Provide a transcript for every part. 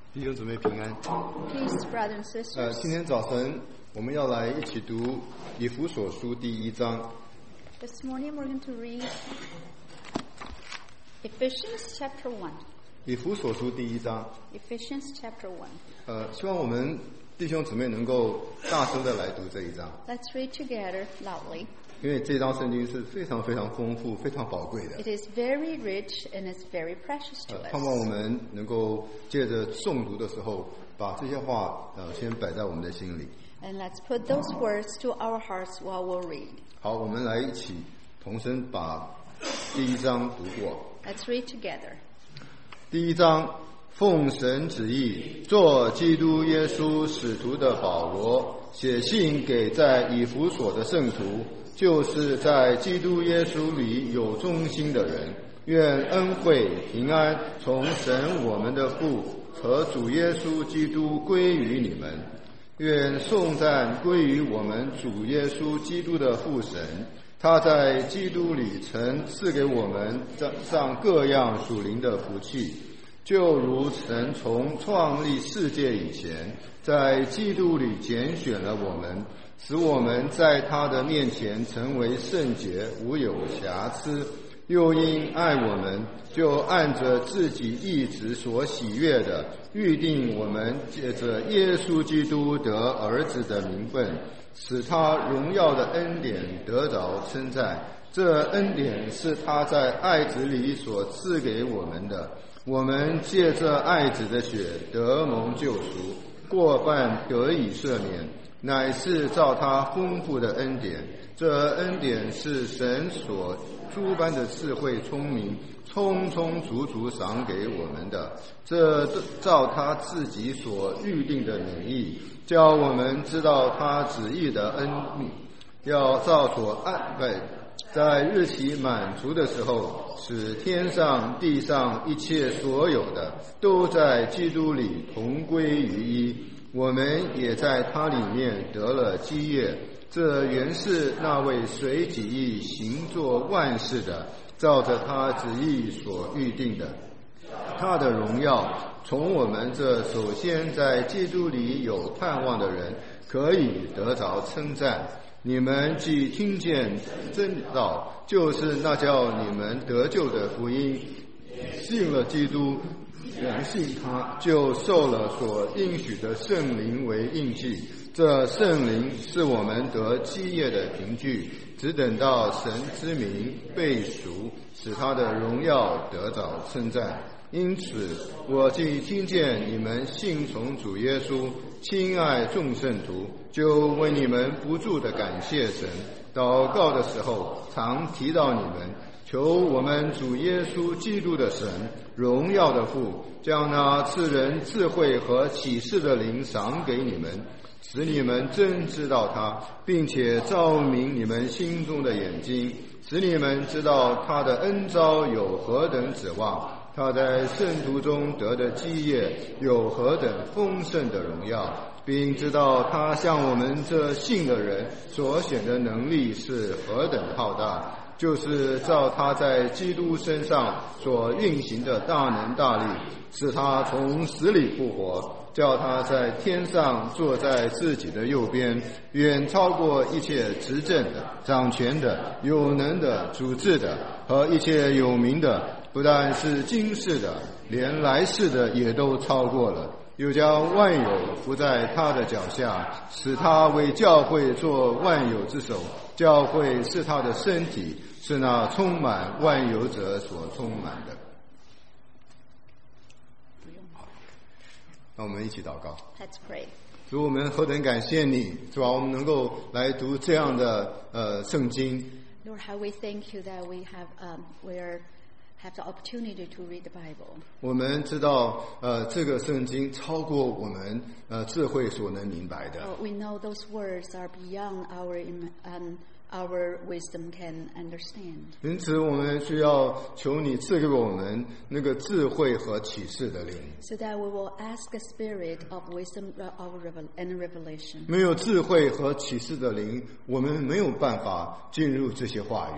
弟兄姊妹平安。 Peace, brothers and sisters. 今天早晨我们要来一起读以弗所书第1章。 This morning we're going to read Ephesians chapter 1. 以弗所书第1章。 Ephesians chapter 1. 希望我们弟兄姊妹能够大声的来读这一章， Let's read together loudly. 因为这章圣经是非常非常丰富、非常宝贵的。 It is very rich and it's very precious to 盼望我 us. 们能够借着诵读的时候，把这些话先摆在我们的心里。 And let's put those words to our hearts while we'll read. 好，我们来一起同声把第1章读过。 Let's read together. 第1章，奉神旨意，做基督耶稣使徒的保罗，写信给在以弗所的圣徒，就是在基督耶稣里有忠心的人，愿恩惠平安从神我们的父和主耶稣基督归于你们。愿颂赞归于我们主耶稣基督的父神，他在基督里曾赐给我们上各样属灵的福气，就如神从创立世界以前，在基督里拣选了我们，使我们在他的面前成为圣洁，无有瑕疵。又因爱我们，就按着自己意志所喜悦的，预定我们借着耶稣基督得儿子的名分，使他荣耀的恩典得着称赞。这恩典是他在爱子里所赐给我们的，我们借着爱子的血得蒙救赎，过犯得以赦免，乃是照他丰富的恩典。这恩典是神所诸般的智慧聪明充充足足赏给我们的，这照他自己所预定的美意，叫我们知道他旨意的恩密，要照所安排，在日期满足的时候，使天上地上一切所有的都在基督里同归于一，我们也在他里面得了基业。这原是那位随己意行作万事的，照着他旨意所预定的。他的荣耀从我们这首先在基督里有盼望的人可以得着称赞。你们既听见真道，就是那叫你们得救的福音，信了基督，相信他，就受了所应许的圣灵为印记。这圣灵是我们得基业的凭据，只等到神之名被赎，使他的荣耀得着称赞。因此我既听见你们信从主耶稣，亲爱众圣徒，就为你们不住的感谢神。祷告的时候常提到你们，求我们主耶稣基督的神，荣耀的父，将那赐人智慧和启示的灵赏给你们，使你们真知道他，并且照明你们心中的眼睛，使你们知道他的恩召有何等指望，他在圣徒中得的基业有何等丰盛的荣耀，并知道他向我们这信的人所显的能力是何等浩大，就是照他在基督身上所运行的大能大力，使他从死里复活，叫他在天上坐在自己的右边，远超过一切执政的、掌权的、有能的、主治的和一切有名的，不但是今世的，连来世的也都超过了。又将万有伏在他的脚下，使他为教会做万有之首。教会是他的身体，是那充满万有者所充满的。让我们一起祷告。 Let's pray. 主，我们何等感谢你，主啊，我们能够来读这样的圣经。 Lord, how we thank you that we have the opportunity to read the Bible. 我们知道这个圣经超过我们智慧所能明白的。 We know those words are beyond our wisdom can understand. 因此我们需要求你赐给我们那个智慧和启示的灵。 So that we will ask the spirit of wisdom and revelation. 没有智慧和启示的灵，我们没有办法进入这些话语。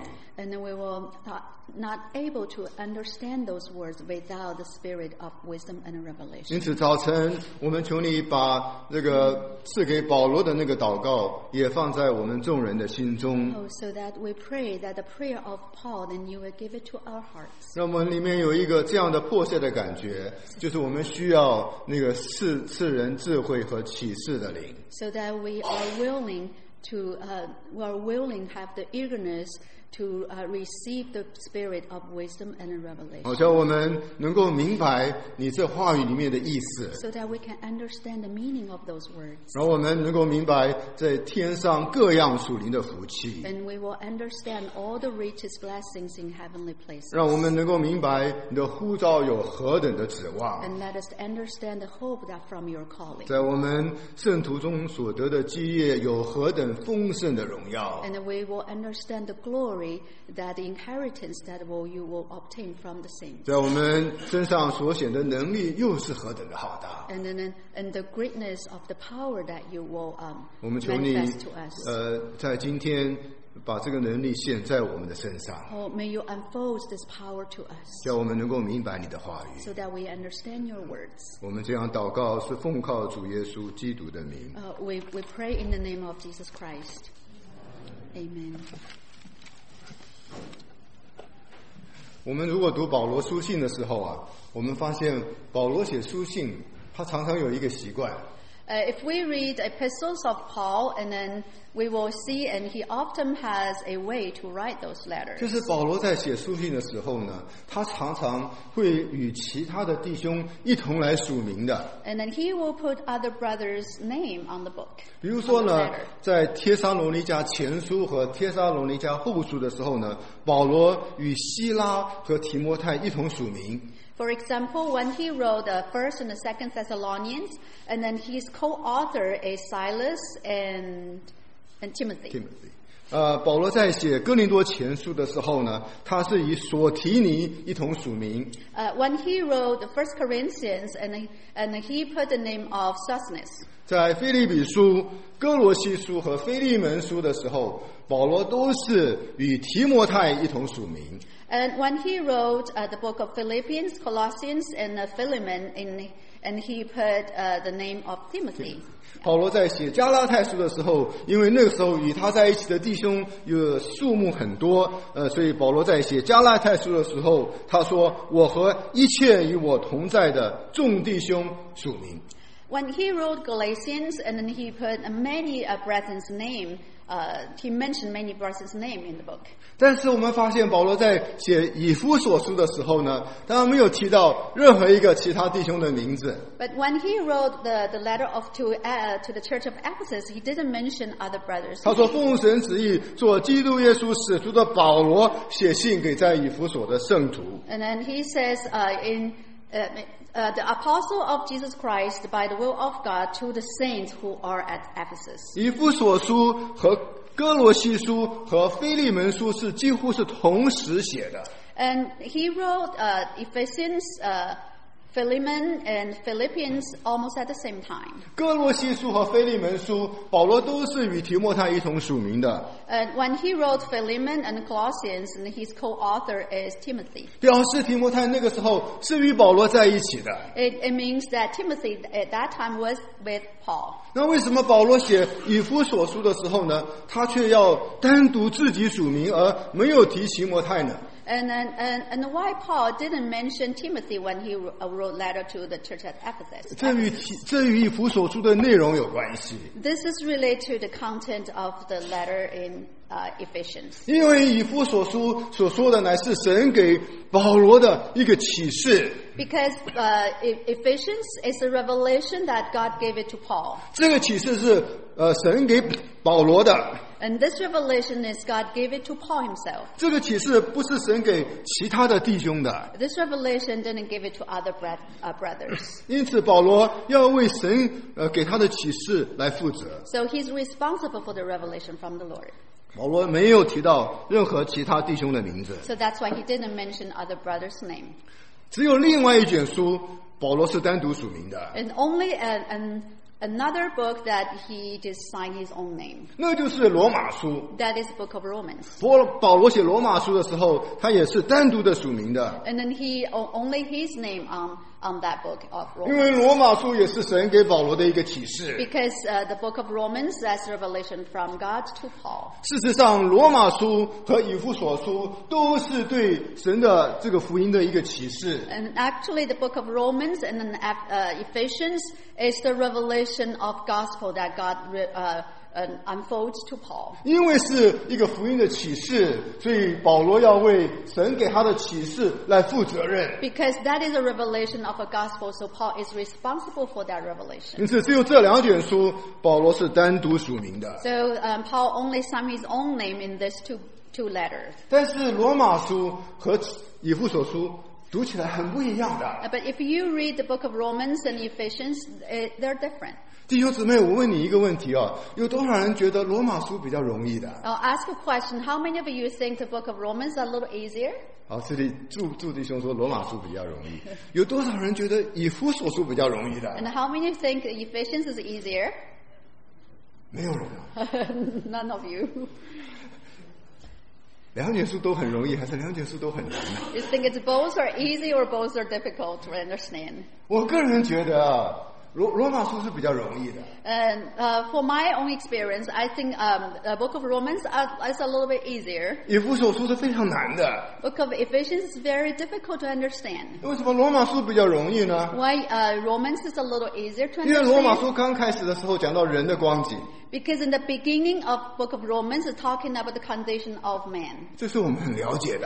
And then we will not able to understand those words without the spirit of wisdom and revelation. 因此早晨我们求你把这个赐给保罗的那个祷告也放在我们众人的心中。 Oh, so that we pray that the prayer of Paul, then you will give it to our hearts. 让我们里面有一个这样的迫切的感觉，就是我们需要那个赐人智慧和启示的灵。 So that we are willing to have the eagerness to receive the spirit of wisdom and revelation. 好像我们能够明白你这话语里面的意思， So that we can understand the meaning of those words. 然后我们能够明白在天上各样属灵的福气， And we will understand all the richest blessings in heavenly places. 让我们能够明白你的呼召有何等的指望， And let us understand the hope that from your calling. 在我们圣徒中所得的基业有何等丰盛的荣耀。 And we will understand the glory, that the inheritance that you will obtain from the saints. 在我们身上所显的能力又是何等的浩大。 And the greatness of the power that you will 我们求你 manifest to us. 在今天把这个能力显在我们的身上， Oh, may you unfold this power to us, 叫我们能够明白你的话语。 so that we understand your words. 我们这样祷告是奉靠主耶稣基督的名。 We pray in the name of Jesus Christ. Amen. 我们如果读保罗书信的时候啊，我们发现保罗写书信，他常常有一个习惯， If we read epistles of Paul, and then we will see, and he often has a way to write those 就 letters. 是保罗在写书信的时候呢，他常常会与其他的弟兄一同来署名的。 And then he will put other brothers' name on the book. 比如说 on the 呢 letter.， 在帖撒罗尼迦前书和帖撒罗尼迦后书的时候呢，保罗与希拉和提摩太一同署名。 For example, when he wrote the First and the Second Thessalonians, and then his co-author is Silas and Timothy. 保罗在写哥林多前书的时候呢，他是以所提尼一同署名。 When he wrote the First Corinthians, and he put the name of Sosthenes. 在腓立比书、哥罗西书和腓利门书的时候，保罗都是与提摩太一同署名。 And when he wrote the book of Philippians, Colossians, and Philemon, and he put the name of Timothy. 保罗在写加拉太书的时候，因为那个时候与他在一起的弟兄有数目很多，所以保罗在写加拉太书的时候，他说：“我和一切与我同在的众弟兄署名。” When he wrote Galatians, and then he put many brethren's name, he mentioned many brethren's name in the book. 但是我们发现保罗在写以弗所书的时候呢，他没有提到任何一个其他弟兄的名字。 But when he wrote the letter to the church of Ephesus, he didn't mention other brothers. 他说：“奉神旨意，做基督耶稣使徒的保罗写信给在以弗所的圣徒。” And then he says the apostle of Jesus Christ by the will of God to the saints who are at Ephesus. 以弗所书和哥罗西书和腓利门书是几乎是同时写的。 And he wrote Ephesians, Philemon, and Philippians almost at the same time. 哥罗西书和腓利门书，保罗都是与提摩太一同署名的， And when he wrote Philemon and Colossians, and his co-author is Timothy. 表示提摩太那个时候是与保罗在一起的。 It means that Timothy at that time was with Paul. 那为什么保罗写以弗所书的时候呢，他却要单独自己署名，而没有提提摩太呢？ And why Paul didn't mention Timothy when he wrote letter to the church at Ephesus? 这与以弗所书的内容有关系。 This is related to the content of the letter in Ephesians. 因为以弗所书所说的乃是神给保罗的一个启示， Because Ephesians is a revelation that God gave it to Paul. 这个启示是神给保罗的。 And this revelation is God gave it to Paul himself. 这个启示不是神给其他的弟兄的， This revelation didn't give it to other brothers. 因此保罗要为神给他的启示来负责。 So he's responsible for the revelation from the Lord. 保罗没有提到任何其他弟兄的名字， So that's why he didn't mention other brothers' name. 只有另外一卷书保罗是单独署名的。 And only another book that he just signed his own name. 那就是罗马书。 That is the book of Romans. 保罗写罗马书的时候，他也是单独的署名的， And then he only his name on that book of 因为 Romans. 罗马书也是神给保罗的一个启示。 Because the book of Romans, that's revelation from God to Paul. 事实上，罗马书和以弗所书都是对神的这个福音的一个启示。 And actually the book of Romans and then Ephesians is the revelation of gospel that God unfolds to Paul. 因为是一个福音的启示，所以保罗要为神给他的启示来负责任。 Because that is a revelation of a gospel, so Paul is responsible for that revelation. 因此，只有这两卷书，保罗是单独署名的。 So Paul only signed his own name in these two letters. 但是罗马书和以弗所书读起来很不一样的。 But if you read the book of Romans and Ephesians, they're different. 弟兄姊妹，我问你一个问题啊，有多少人觉得罗马书比较容易的？ I'll ask a question. How many of you think the book of Romans is a little easier? 好，这里祝弟兄说罗马书比较容易。有多少人觉得以弗所书比较容易的？ And how many think Ephesians is easier? 没有人啊。 None of you. 两卷书都很容易，还是两卷书都很难呢？ You think it's both are easy or both are difficult to understand? 我个人觉得啊，罗马书是比较容易的。 And for my own experience, I think the book of Romans is a little bit easier. 以弗所书是非常难的。 Book of Ephesians is very difficult to understand. 为什么罗马书比较容易呢？ Why Romans is a little easier to 因为罗马 understand? 书刚开始的时候讲到人的光景， Because in the beginning of book of Romans, it's talking about the condition of man. 这是我们很了解的。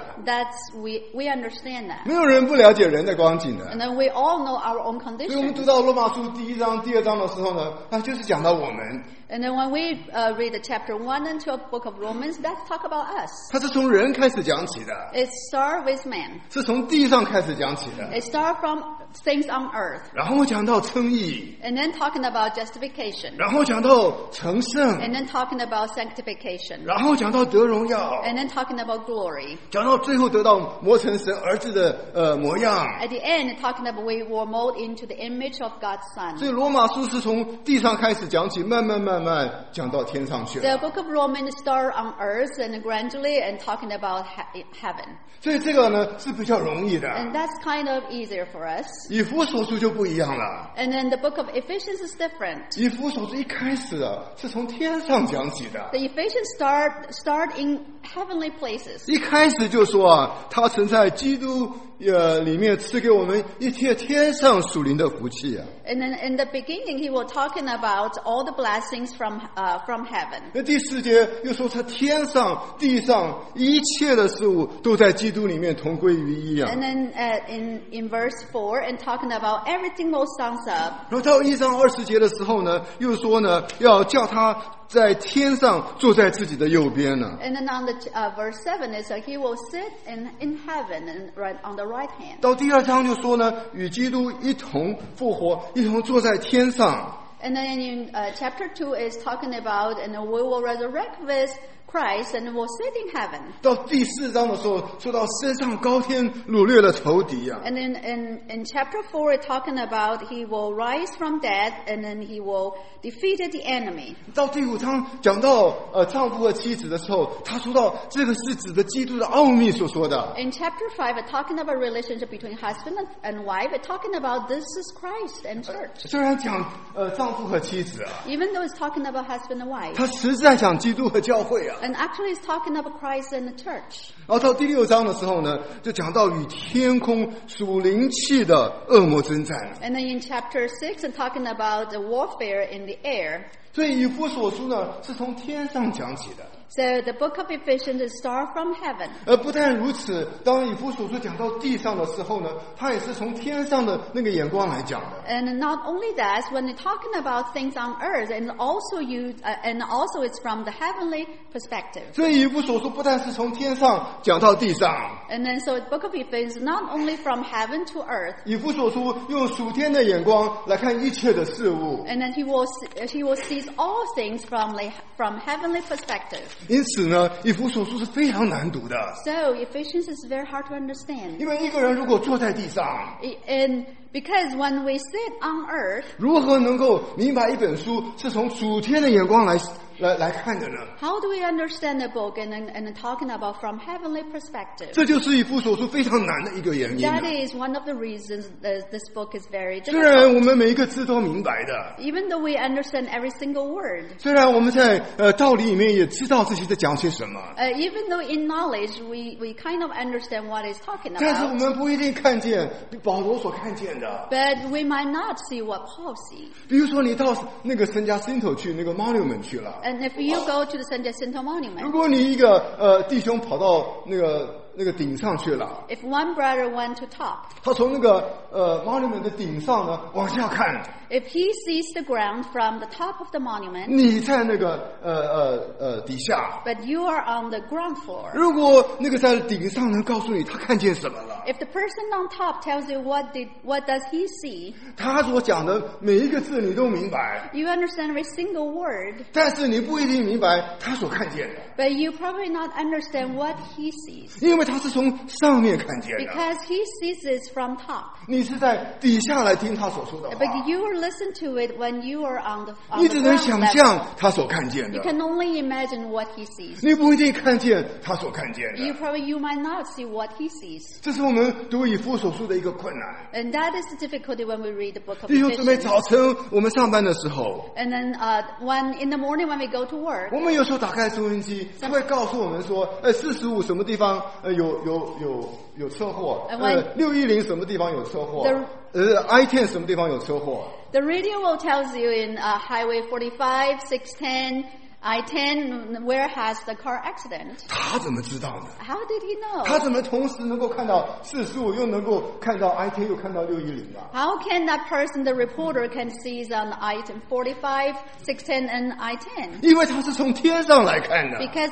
We understand that. 没有人不了解人的光景的。 And then we all know our own 所以我们读 conditions. 到罗马书第1章、第2章的时候呢，那就是讲到我们， And then when we read the chapter 1 and 2 of book of Romans, that's talk about us. 它是从人开始讲起的， It starts with man. 是从地上开始讲起的， It starts from things on earth. 然后讲到称义， And then talking about justification. 然后讲到成圣， And then talking about sanctification. 然后讲到得荣耀， And then talking about glory. 讲到最后得到磨成神儿子的模样。 At the end, talking about we were molded into the image of God's Son. 所以罗马书是从地上开始讲起，慢慢讲到天上去 The 了。 book of Romans start on earth and gradually and talking about heaven. 所以这个呢是比较容易的。 And that's kind of easier for us. 以弗所书就不一样了。 And then the book of Ephesians is different. 以弗所书一开始啊是从天上讲起的， The Ephesians start in heavenly places. 一开始就说啊，他曾在基督里面赐给我们一切天上属灵的福气啊。 And then in the beginning, he was talking about all the blessings from heaven. 那第4节又说，他天上地上一切的事物都在基督里面同归于一啊。 And then in verse 4, and talking about everything will sums up. 然后到1章20节的时候呢，又说呢，要叫他在天上坐在自己的右边呢。 And then on the verse 7 is that he will sit in heaven and right on the right hand. 到第2章就说呢，与基督一同复活，一同坐在天上。 And then in chapter 2 is talking about, and we will resurrect with Christ and will sit in heaven. 到第4章的时候，说到升上高天，掳掠了仇敌啊。 And then in chapter 4, it's talking about he will rise from death and then he will defeat the enemy. 到第5章讲到丈夫和妻子的时候，他说到这个是指的基督的奥秘所说的。 In chapter 5, it's talking about relationship between husband and wife. It's talking about this is Christ and church. 虽然讲丈夫和妻子啊， Even though it's talking about husband and wife. 他实在讲基督和教会啊。 And actually it's talking about Christ and the church. 然后到第6章的时候呢，就讲到与天空属灵气的恶魔征战。 And then in chapter 6, it's talking about the warfare in the air. 所以以弗所书呢是从天上讲起的。 So the book of Ephesians is start from heaven. 不但如此，当以弗所书讲到地上的时候呢，他也是从天上的那个眼光来讲的。 And not only that, when you're talking about things on earth, and also it's from the heavenly perspective. 所以以弗所书不但是从天上讲到地上， And then so the book of Ephesians is not only from heaven to earth. 以弗所书用属天的眼光来看一切的事物。 And then he will see all things from heavenly perspective. 因此呢，以弗所书是非常难读的。 So Ephesians is very hard to understand. 因为一个人如果坐在地上， And because when we sit on earth, 如何能够明白一本书是从主天的眼光来看的呢？ how do we understand a book and talking about from heavenly perspective? 这就是以弗所书非常难的一个原因。 That is one of the reasons that this book is very 虽然 difficult. 我们每一个字都明白的， Even though we understand every single word, 虽然我们在道理里面也知道这些在讲些什么， even though in knowledge we kind of understand what it's talking 但是我 about, 们不一定看见保罗所看见的。 but we might not see what Paul sees. 比如说，你到那个圣家信头去，那个 monument 去了。 And if you go to the San Jacinto 如 Monument, 果你一个弟兄跑到那个顶上去了， if one brother went to top, 他从那个monument 的顶上呢往下看， if he sees the ground from the top of the monument, 你在那个底下。 but you are on the ground floor, 如果那个在顶上能告诉你他看见什么了， if the person on top tells you what does he see, 他所讲的每一个字你都明白， you understand every single word, 但是你不一定明白他所看见的， but you probably not understand what he sees, 因为他是从上面看见的， because he sees it from top. 你是在底下来听他所说的话， But you will listen to it when you are on the 你只能 ground 想 level. 象他所看见 You 的， can only imagine what he sees. 你不一定看见他所看见的。 You might not see what he sees. 这是我们读以弗所书的一个困难。 And that is the difficulty when we read the book of 弟兄姊妹， Ephesians. 早晨我们上班的时候， And then when in the morning when we go to work, 我们有时候打开收音机，他会告诉我们说，45什么地方有车祸，610什么地方有车祸，I-10什么地方有车祸。 the radio will tells you in Highway 45, 610, I-10, where has the car accident. 他怎么知道呢？ How did he know? 他怎么同时能够看到45，又能够看到 I-10，又看到610啊？ How can that person, the reporter, can see on I-10, 45, 610, and I-10? 因为他是从天上来看的， Because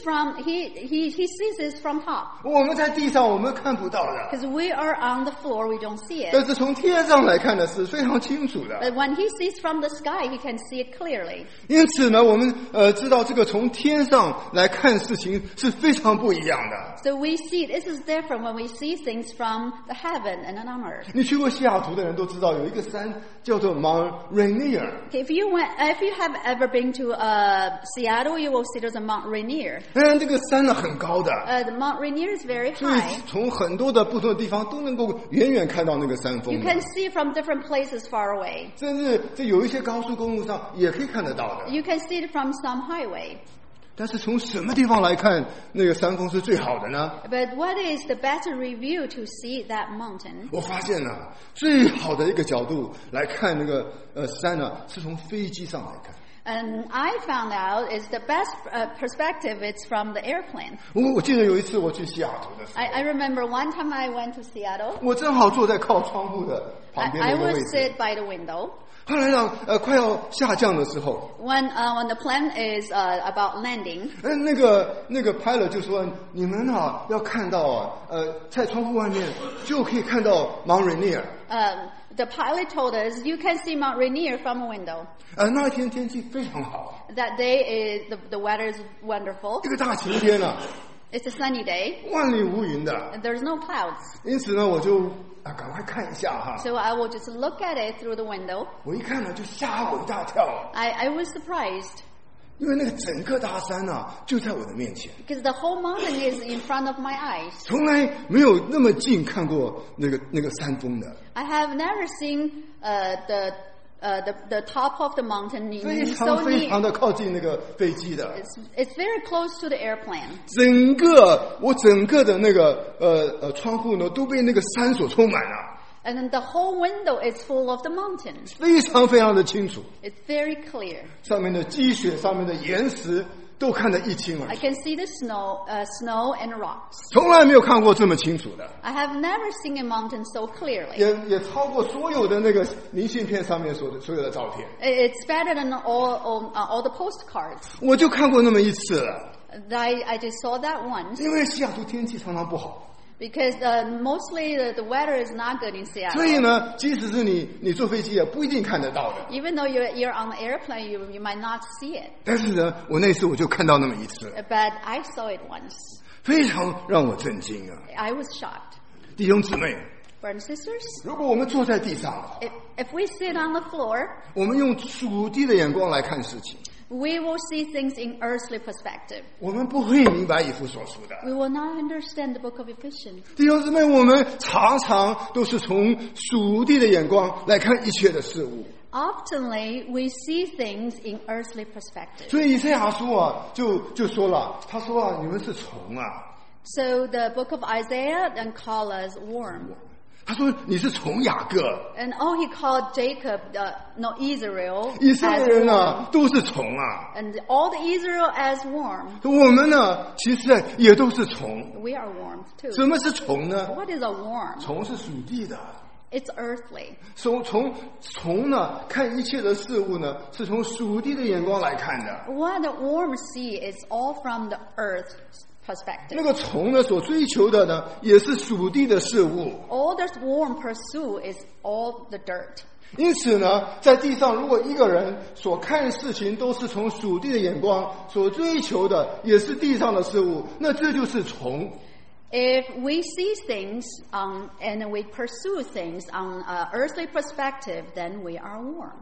he sees it from top. 我们在地上我们看不到的， Because we are on the floor, we don't see it. 但是从天上来看的是非常清楚的。 But when he sees from the sky, he can see it clearly. 因此呢，我们知道这个从天上来看事情是非常不一样的。 So we see this is different when we see things from the heaven and on earth. 你去过西雅图的人都知道，有一个山叫做 Mount Rainier。 Okay, if you have ever been to Seattle, you will see there's a Mount Rainier. 这个山呢很高的， The Mount Rainier is very 所以 high. 从很多的不同的地方都能够远远看到那个山峰 You 的 can see from different places far away. 甚至这有一些高速公路上也可以看得到的。 You can see it from some highway. 但是从什么地方来看那个山峰是最好的呢？ But what is the better review to see that mountain? 我发现呢，最好的一个角度来看那个山呢，是从飞机上来看。 And I found out is the best perspective. It's from the airplane. 我记得有一次我去西雅图的时候， I remember one time I went to Seattle. 我正好坐在靠窗户的旁边的 I 一个位 would 置。 sit by the window 后来呢，快要下降的时候， when the plane is about landing. 那个 pilot 就说：“你们啊，要看到啊，在窗户外面就可以看到 Mount Rainier。” The pilot told us you can see Mount Rainier from a window. 那一天天气非常好， That day the weather is wonderful. 一个大晴天啊， It's a sunny day. 万里无云的。 And there's no clouds. 因此呢，我就赶快看一下哈。 So I will just look at it through the window. 我一看呢，就吓我一大跳啊， I was surprised 因为那个整个大山啊就在我的面前， because the whole mountain is in front of my eyes. 从来没有那么近看过那个山峰的。 I have never seen the top of the mountain 非 so 常非常 near. 的靠近那个飞机的， It's very close to the airplane. 我整个的那个窗户呢都被那个山所充满了， And then the whole window is full of the mountain. 非常非常的清楚， It's very clear. 上面的积雪、上面的岩石都看得一清二 I 楚， can see the snow and rocks. 从来没有看过这么清楚的， I have never seen a mountain so clearly. 也超过所有的那个明信片上面所有的照片， It's better than all the postcards. 我就看过那么一次了。 I just saw that once 因为西雅图天气常常不好， Because mostly the weather is not good in 所以 Seattle. 呢，即使是你坐飞机也不一定看得到的。 Even though you're on the airplane, you might not see it. 但是呢，我那次我就看到那么一次， But I saw it once. 非常让我震惊啊！ I was shocked. 弟兄姊妹， Brothers and sisters, 如果我们坐在地上， if we sit on the floor, 我们用属地的眼光来看事情， we will see things in earthly perspective. 我们不会明白以弗所书的。 We will not understand the book of Ephesians. 弟兄姊妹，我们常常都是从属地的眼光来看一切的事物。 Oftenly, we see things in earthly perspective. 所以以赛亚书啊，就说了，他说啊，你们是虫啊， So the book of Isaiah then called us worm. 他说你是虫雅各， And he called Jacob, Israel, 以色 as 列人 worm. 啊都是虫啊。 And all the Israel as worm. 我们呢，其实也都是虫。 We are worms too. 什么是虫呢？ What is a worm? 虫是属地的。 It's earthly. 虫呢，看一切的事物呢，是从属地的眼光来看的。 What the worms see is all from the earth's perspective. 那个虫呢，所追求的呢，也是属地的事物。 All the worm pursue is all the dirt. 因此呢，在地上，如果一个人所看事情都是从属地的眼光所追求的，也是地上的事物，那这就是虫。 If we see things and we pursue things on an earthly perspective, then we are worm.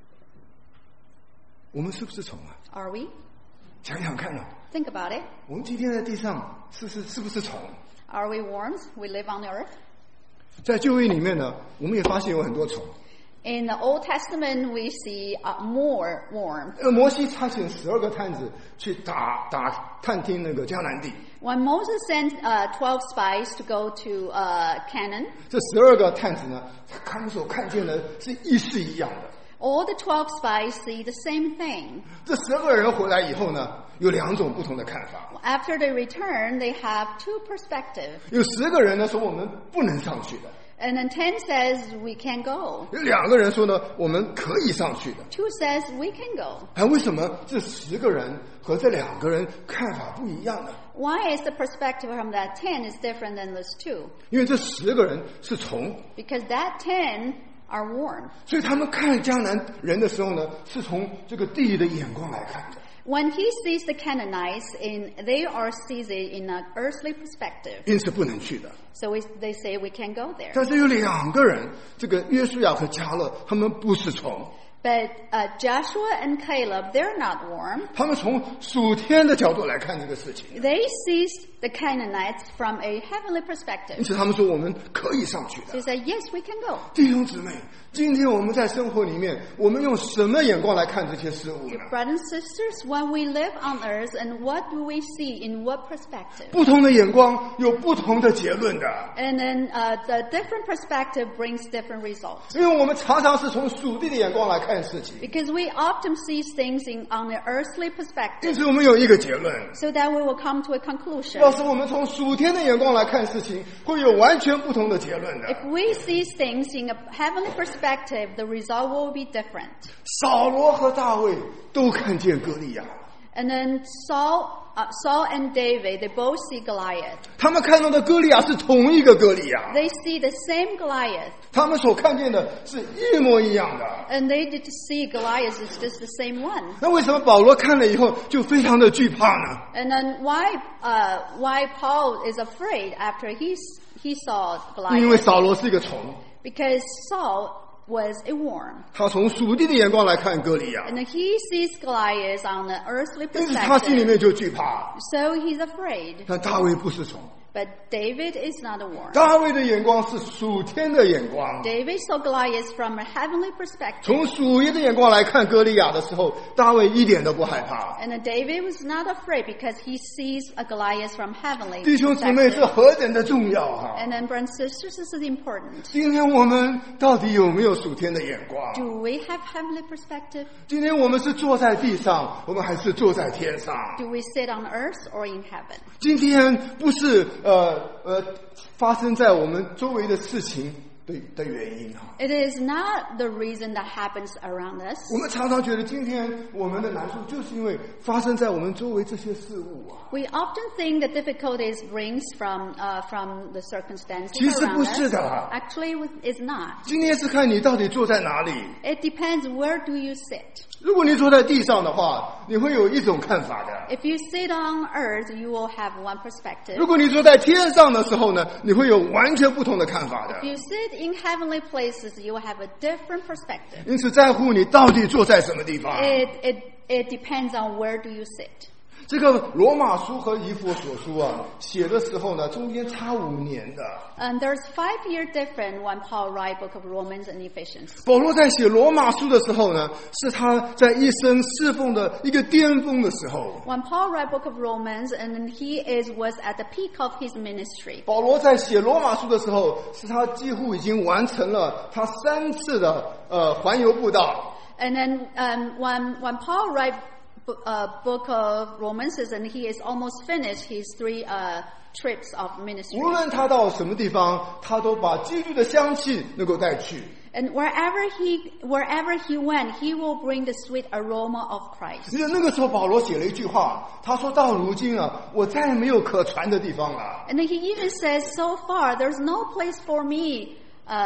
我们是不是虫啊？ Are we? 想想看啊， Think about it. 我们今天在地上是不是虫？ Are we worms? We live on the earth. 在旧约里面呢，我们也发现有很多虫。 In the Old Testament, we see more worms. 摩西差遣12个探子去探听那个迦南地， When Moses sent 12 spies to go to Canaan, 这12个探子呢，他们所看见的是一式一样的。 all the 12 spies see the same thing. 这12个人回来以后呢，有2种不同的看法。 After they return, they have two perspectives. 有10个人呢说我们不能上去的， And then 10 says we can go. 有2个人说呢我们可以上去的。 2 says we can go. 为什么这10个人和这2个人看法不一样呢？ Why is the perspective from that 10 is different than those 2? 因为这10个人是虫， Because that 10 are worm. 所以他们看迦南人的时候呢，是从这个地的眼光来看的。 When he sees the Canaanites, they are sees it in an earthly perspective. 因此不能去的。 So they say we can go there. 但是有2个人，这个约书亚和迦勒，他们不是虫， But Joshua and Caleb, they're not worm. 他们从属天的角度来看这个事情。 They sees the Canaanites from a heavenly 因 perspective. 此他们说我们可以上去 So 的。 they say, yes, we can go. 弟兄姊妹，今天我们在生活里面，我们用什么眼光来看这些事物呢？ Brothers and sisters, when we live on earth, and what do we see in what perspective? 不同的眼光有不同的结论的， And then the different perspective brings different results. 因为我们常常是从属地的眼光来看事情， Because we often see things on an earthly 因 perspective. 此我们有一个结论。 So that we will come to a conclusion. 要是我们从属天的眼光来看事情，会有完全不同的结论的。 If we see things in a heavenly perspective, the result will be different. 扫罗和大卫都看见歌利亚， And then Saul and David, they both see Goliath. 他们看到的歌利亚是同一个歌利亚， They see the same Goliath. 他们所看见的是一模一样的。 And they did see Goliath is just the same one. 那为什么保罗看了以后就非常的惧怕呢？ And then why Paul is afraid after he saw 因为 Goliath? 扫罗是一个虫， Because Saul was a worm. 他从属地的眼光来看歌利亚， And then he sees Goliath on the earthly 因此他心里 perspective. 面就惧怕。 So he's afraid. 但大卫不是虫， But David is not a worm. 大卫的眼光是属天的眼光。 David saw Goliath from a heavenly perspective. 从属耶的眼光来看歌利亚的时候，大卫一点都不害怕。 And then David was not afraid because he sees a Goliath from heavenly 弟兄姊妹，这 perspective. 何等的重要啊！ And then brothers and sisters, this is important. 今天我们到底有没有属天的眼光？ Do we have heavenly perspective? 今天我们是坐在地上，我们还是坐在天上？ Do we sit on earth or in heaven? 今天不是发生在我们周围的事情的原因啊。 It is not the reason that happens around us. 我们常常觉得今天我们的难处就是因为发生在我们周围这些事物啊。 We often think the difficulties brings from the circumstances 其实 around 不 us. 是的。 Actually, it's not. 今天是看你到底坐在哪里。 It depends where do you sit. 如果你坐在地上的话，你会有一种看法的。 If you sit on earth, you will have one perspective. 如果你坐在天上的时候呢，你会有完全不同的看法的。 If you sit in heavenly places, you will have a different perspective. 因此，在乎你到底坐在什么地方。 It depends on where do you sit. 这个罗马书和以弗所书啊，写的时候呢，中间差5年的。 And there's 5-year difference when Paul write book of Romans and Ephesians. 保罗在写罗马书的时候呢，是他在一生侍奉的一个巅峰的时候。 When Paul write book of Romans, and then was at the peak of his ministry. 保罗在写罗马书的时候，是他几乎已经完成了他3次的环游布道。 And then when Paul write book of Romans, and he is almost finished his 3 trips of ministry. 无论他到什么地方，他都把基督的香气能够带去。 And wherever he went, he will bring the sweet aroma of Christ. 那个时候，保罗写了一句话，他说到如今啊，我再也没有可传的地方了。 And then he even says, so far, there's no place for me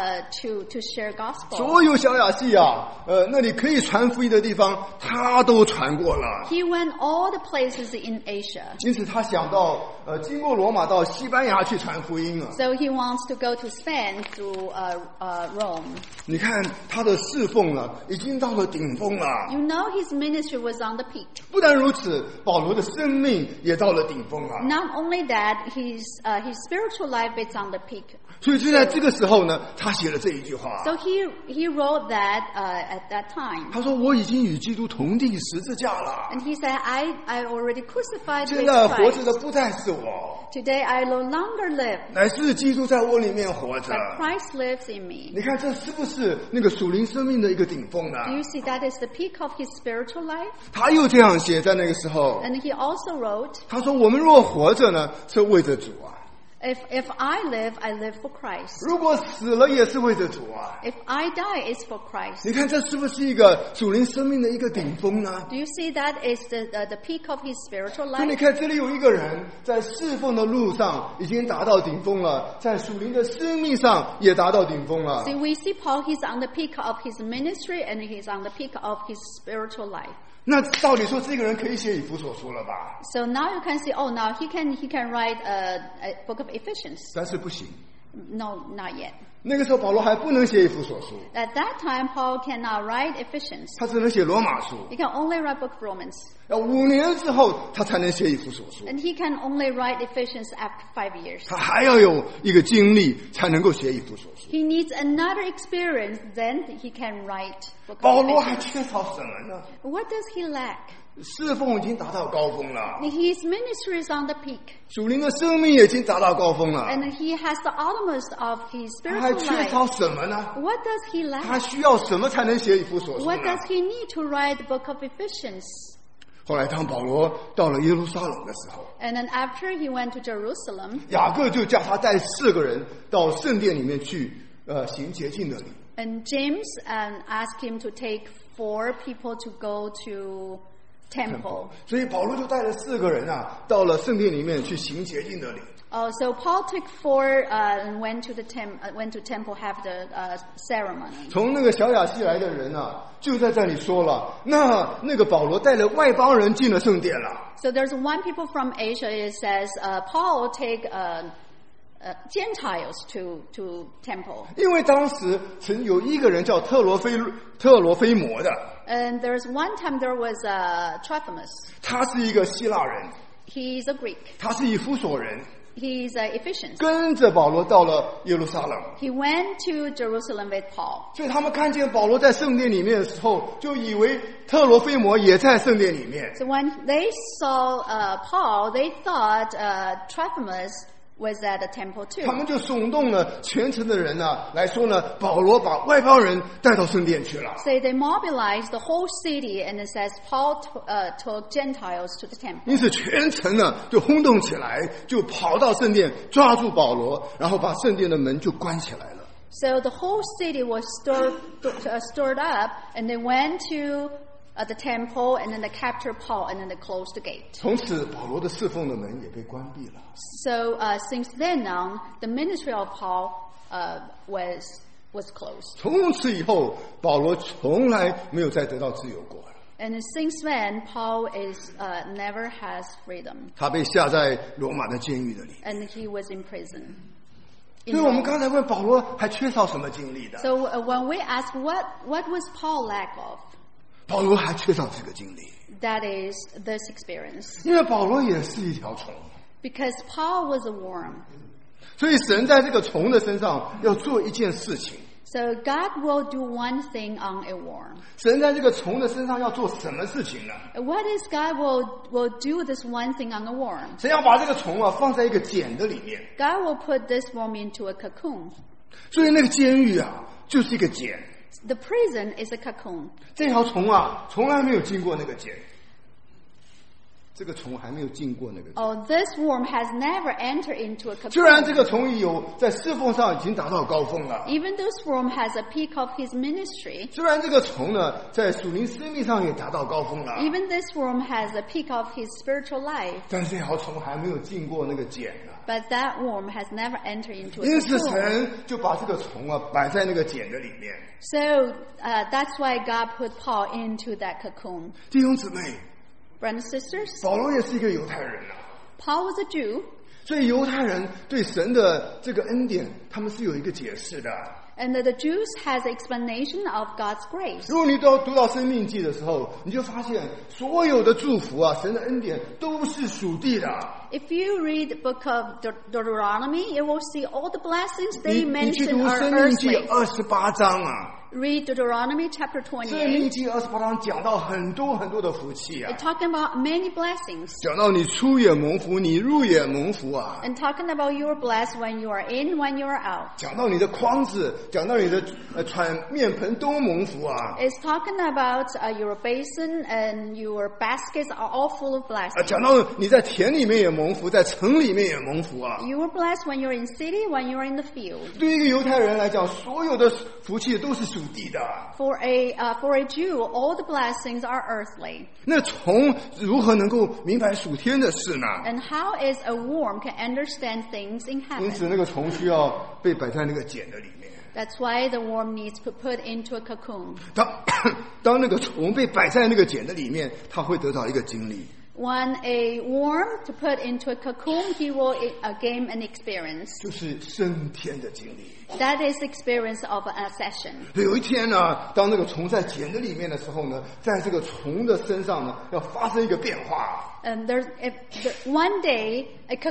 to share gospel. 所有小亚细亚那里可以传福音的地方，他都传过了。 He went all the places in Asia. 因此，他想到经过罗马到西班牙去传福音啊。 So he wants to go to Spain through Rome. 你看他的侍奉呢，已经到了顶峰了。 You know his ministry was on the peak. 不但如此，保罗的生命也到了顶峰了。 Not only that, his spiritual life is on the peak. 所以就在这个时候呢，他写了这一句话。 So he wrote that at that time. 他说：“我已经与基督同定十字架了。 And he said, I already crucified 现 with 在活着 Christ. 的不再是我， Today I no longer live, 乃是基督在我里面活着。 but Christ lives in me. 你看，这是不是那个属灵生命的一个顶峰呢？ Do you see that is the peak of his spiritual life? 他又这样写，在那个时候， And he also wrote, 他说：“我们若活着呢，是为着主啊； if I live for Christ. 如果死了，也是为着主啊。” If I die, it's for Christ. 你看，这是不是一个属灵生命的一个顶峰呢？ Do you see that is the peak of his spiritual 所以你 life? 看，这里有一个人在侍奉的路上已经达到顶峰了，在属灵的生命上也达到顶峰了。 See, we see Paul, he's on the peak of his ministry and he's on the peak of his spiritual life. 那照理说，这个人可以写以弗所书了吧？ So now you can see, oh, now he can write a book of Ephesians. 但是不行， No, not yet. 那个时候保罗还不能写以弗所书， At that time, Paul cannot write Ephesians. 他只能写罗马书。 He can only write book of Romans. 要5年之后，他才能写以弗所书。 And he can only write Ephesians after 5 years. 他还要有一个经历，才能够写以弗所书。 He needs another experience, then he can write book 保 of 罗还 Ephesians. 缺少什么呢？ What does he lack? 侍奉已经达到高峰了， His ministry is on the peak. 属灵的生命也已经达到高峰了， And he has the utmost of his 他还 spiritual 缺 life. 少什么呢？ What does he 他 lack? 需要什么才能写以弗所书 What 呢？ does he need to write the book of Ephesians? 后来当保罗到了耶路撒冷的时候， And then after he went to Jerusalem, 雅各就叫他带4个人到圣殿里面去行洁净的礼。 and James asked him to take 4 people to go to temple. 所以保罗就带了4个人啊，到了圣殿里面去行洁净的礼。 So Paul took 4 and went to temple have the ceremony. 从那个小亚细来的人啊，就在这里说了，那个保罗带了外邦人进了圣殿了。 So there's one people from Asia. It says Paul take Gentiles to temple. 因为当时曾有一个人叫特罗菲摩的， And there's one time there was Trophimus. 他是一个希腊人， He's a Greek. 他是以弗所人， He's Ephesians. 跟着保罗到了耶路撒冷。 He went to Jerusalem with Paul. 所以他们看见保罗在圣殿里面的时候，就以为特罗菲摩也在圣殿里面。 So when they saw Paul, they thought Trophimus was at the temple 他 too. 们就耸动了全城的人来说呢，保罗把外邦人带到圣殿去了。 So they mobilized the whole city, and it says Paul took Gentiles to the temple. 因此全城呢就轰动起来，就跑到圣殿抓住保罗，然后把圣殿的门就关起来了。 So the whole city was stirred up, and they went to the temple, and then they captured Paul, and then they closed the gate. 从此，保罗的侍奉的门也被关闭了。 So since then on, the ministry of Paul was closed. 从此以后，保罗从来没有再得到自由过了。 And since then, Paul never has freedom. 他被下在罗马的监狱的里。 And he was in prison. 所以我们刚才问保罗还缺少什么经历的？ So when we ask what was Paul lack of? 保罗还缺少这个经历。 That is this experience. 因为保罗也是一条虫。 Because Paul was a worm. 所以神在这个虫的身上要做一件事情。 So God will do one thing on a worm. 神在这个虫的身上要做什么事情呢？ What is God will do this one thing on a worm? 神要把这个虫放在一个茧的里面。 God will put this worm into a cocoon. 所以那个监狱就是一个茧。 The prison is a cocoon. 这条虫从来没有经过那个茧。这个虫还没有进过那个。 Oh, this worm has never entered into a cocoon. 虽然这个虫有在侍奉上已经达到高峰了。 Even this worm has a peak of his ministry. 虽然这个虫呢，在属灵生命上也达到高峰了。 Even this worm has a peak of his spiritual life. 但是这条虫还没有进过那个茧呢。 But that worm has never entered into a 因此 cocoon. 神就把这个虫摆在那个茧的里面。 So that's why God put Paul into that cocoon. 弟兄姊妹。 Brothers and sisters, 保罗也是一个犹太人 Paul was a Jew. 所以犹太人对神的这个恩典，他们是有一个解释的。 And the Jews has explanation of God's grace. 如果你读到生命记的时候，你就发现所有的祝福神的恩典都是属地的。 If you read the book of Deuteronomy, you will see all the blessings they 你去 mention 读 are 生命记 earthly. 28章 Read Deuteronomy chapter 生命 28. 记28章讲到很多很多的福气 It's talking about many blessings. 讲到你出也蒙福，你入也蒙福 And talking about you are blessed when you are in, when you are out. 讲到你的筐子，讲到你的船面盆都蒙福 It's talking about your basin and your baskets are all full of blessings. 讲到你在田里面也蒙福，在城里面也蒙福 You are blessed when you're in city, when you're in the field. 对一个犹太人来讲，所有的福气都是属地的。 For a Jew, all the blessings are earthly. 那虫如何能够明白属天的事呢？ And how is a worm can understand things in 因此， heaven? 那个虫需要被摆在那个茧的里面。 That's why the worm needs to put into a cocoon. 当那个虫被摆在那个茧的里面，它会得到一个经历。 When a worm to put into a cocoon, he will gain an experience. 就是升天的经历。 That is experience of an accession. 有一天呢，当那个虫在茧的里面的时候呢，在这个虫的身上呢，要发生一个变化。 One day,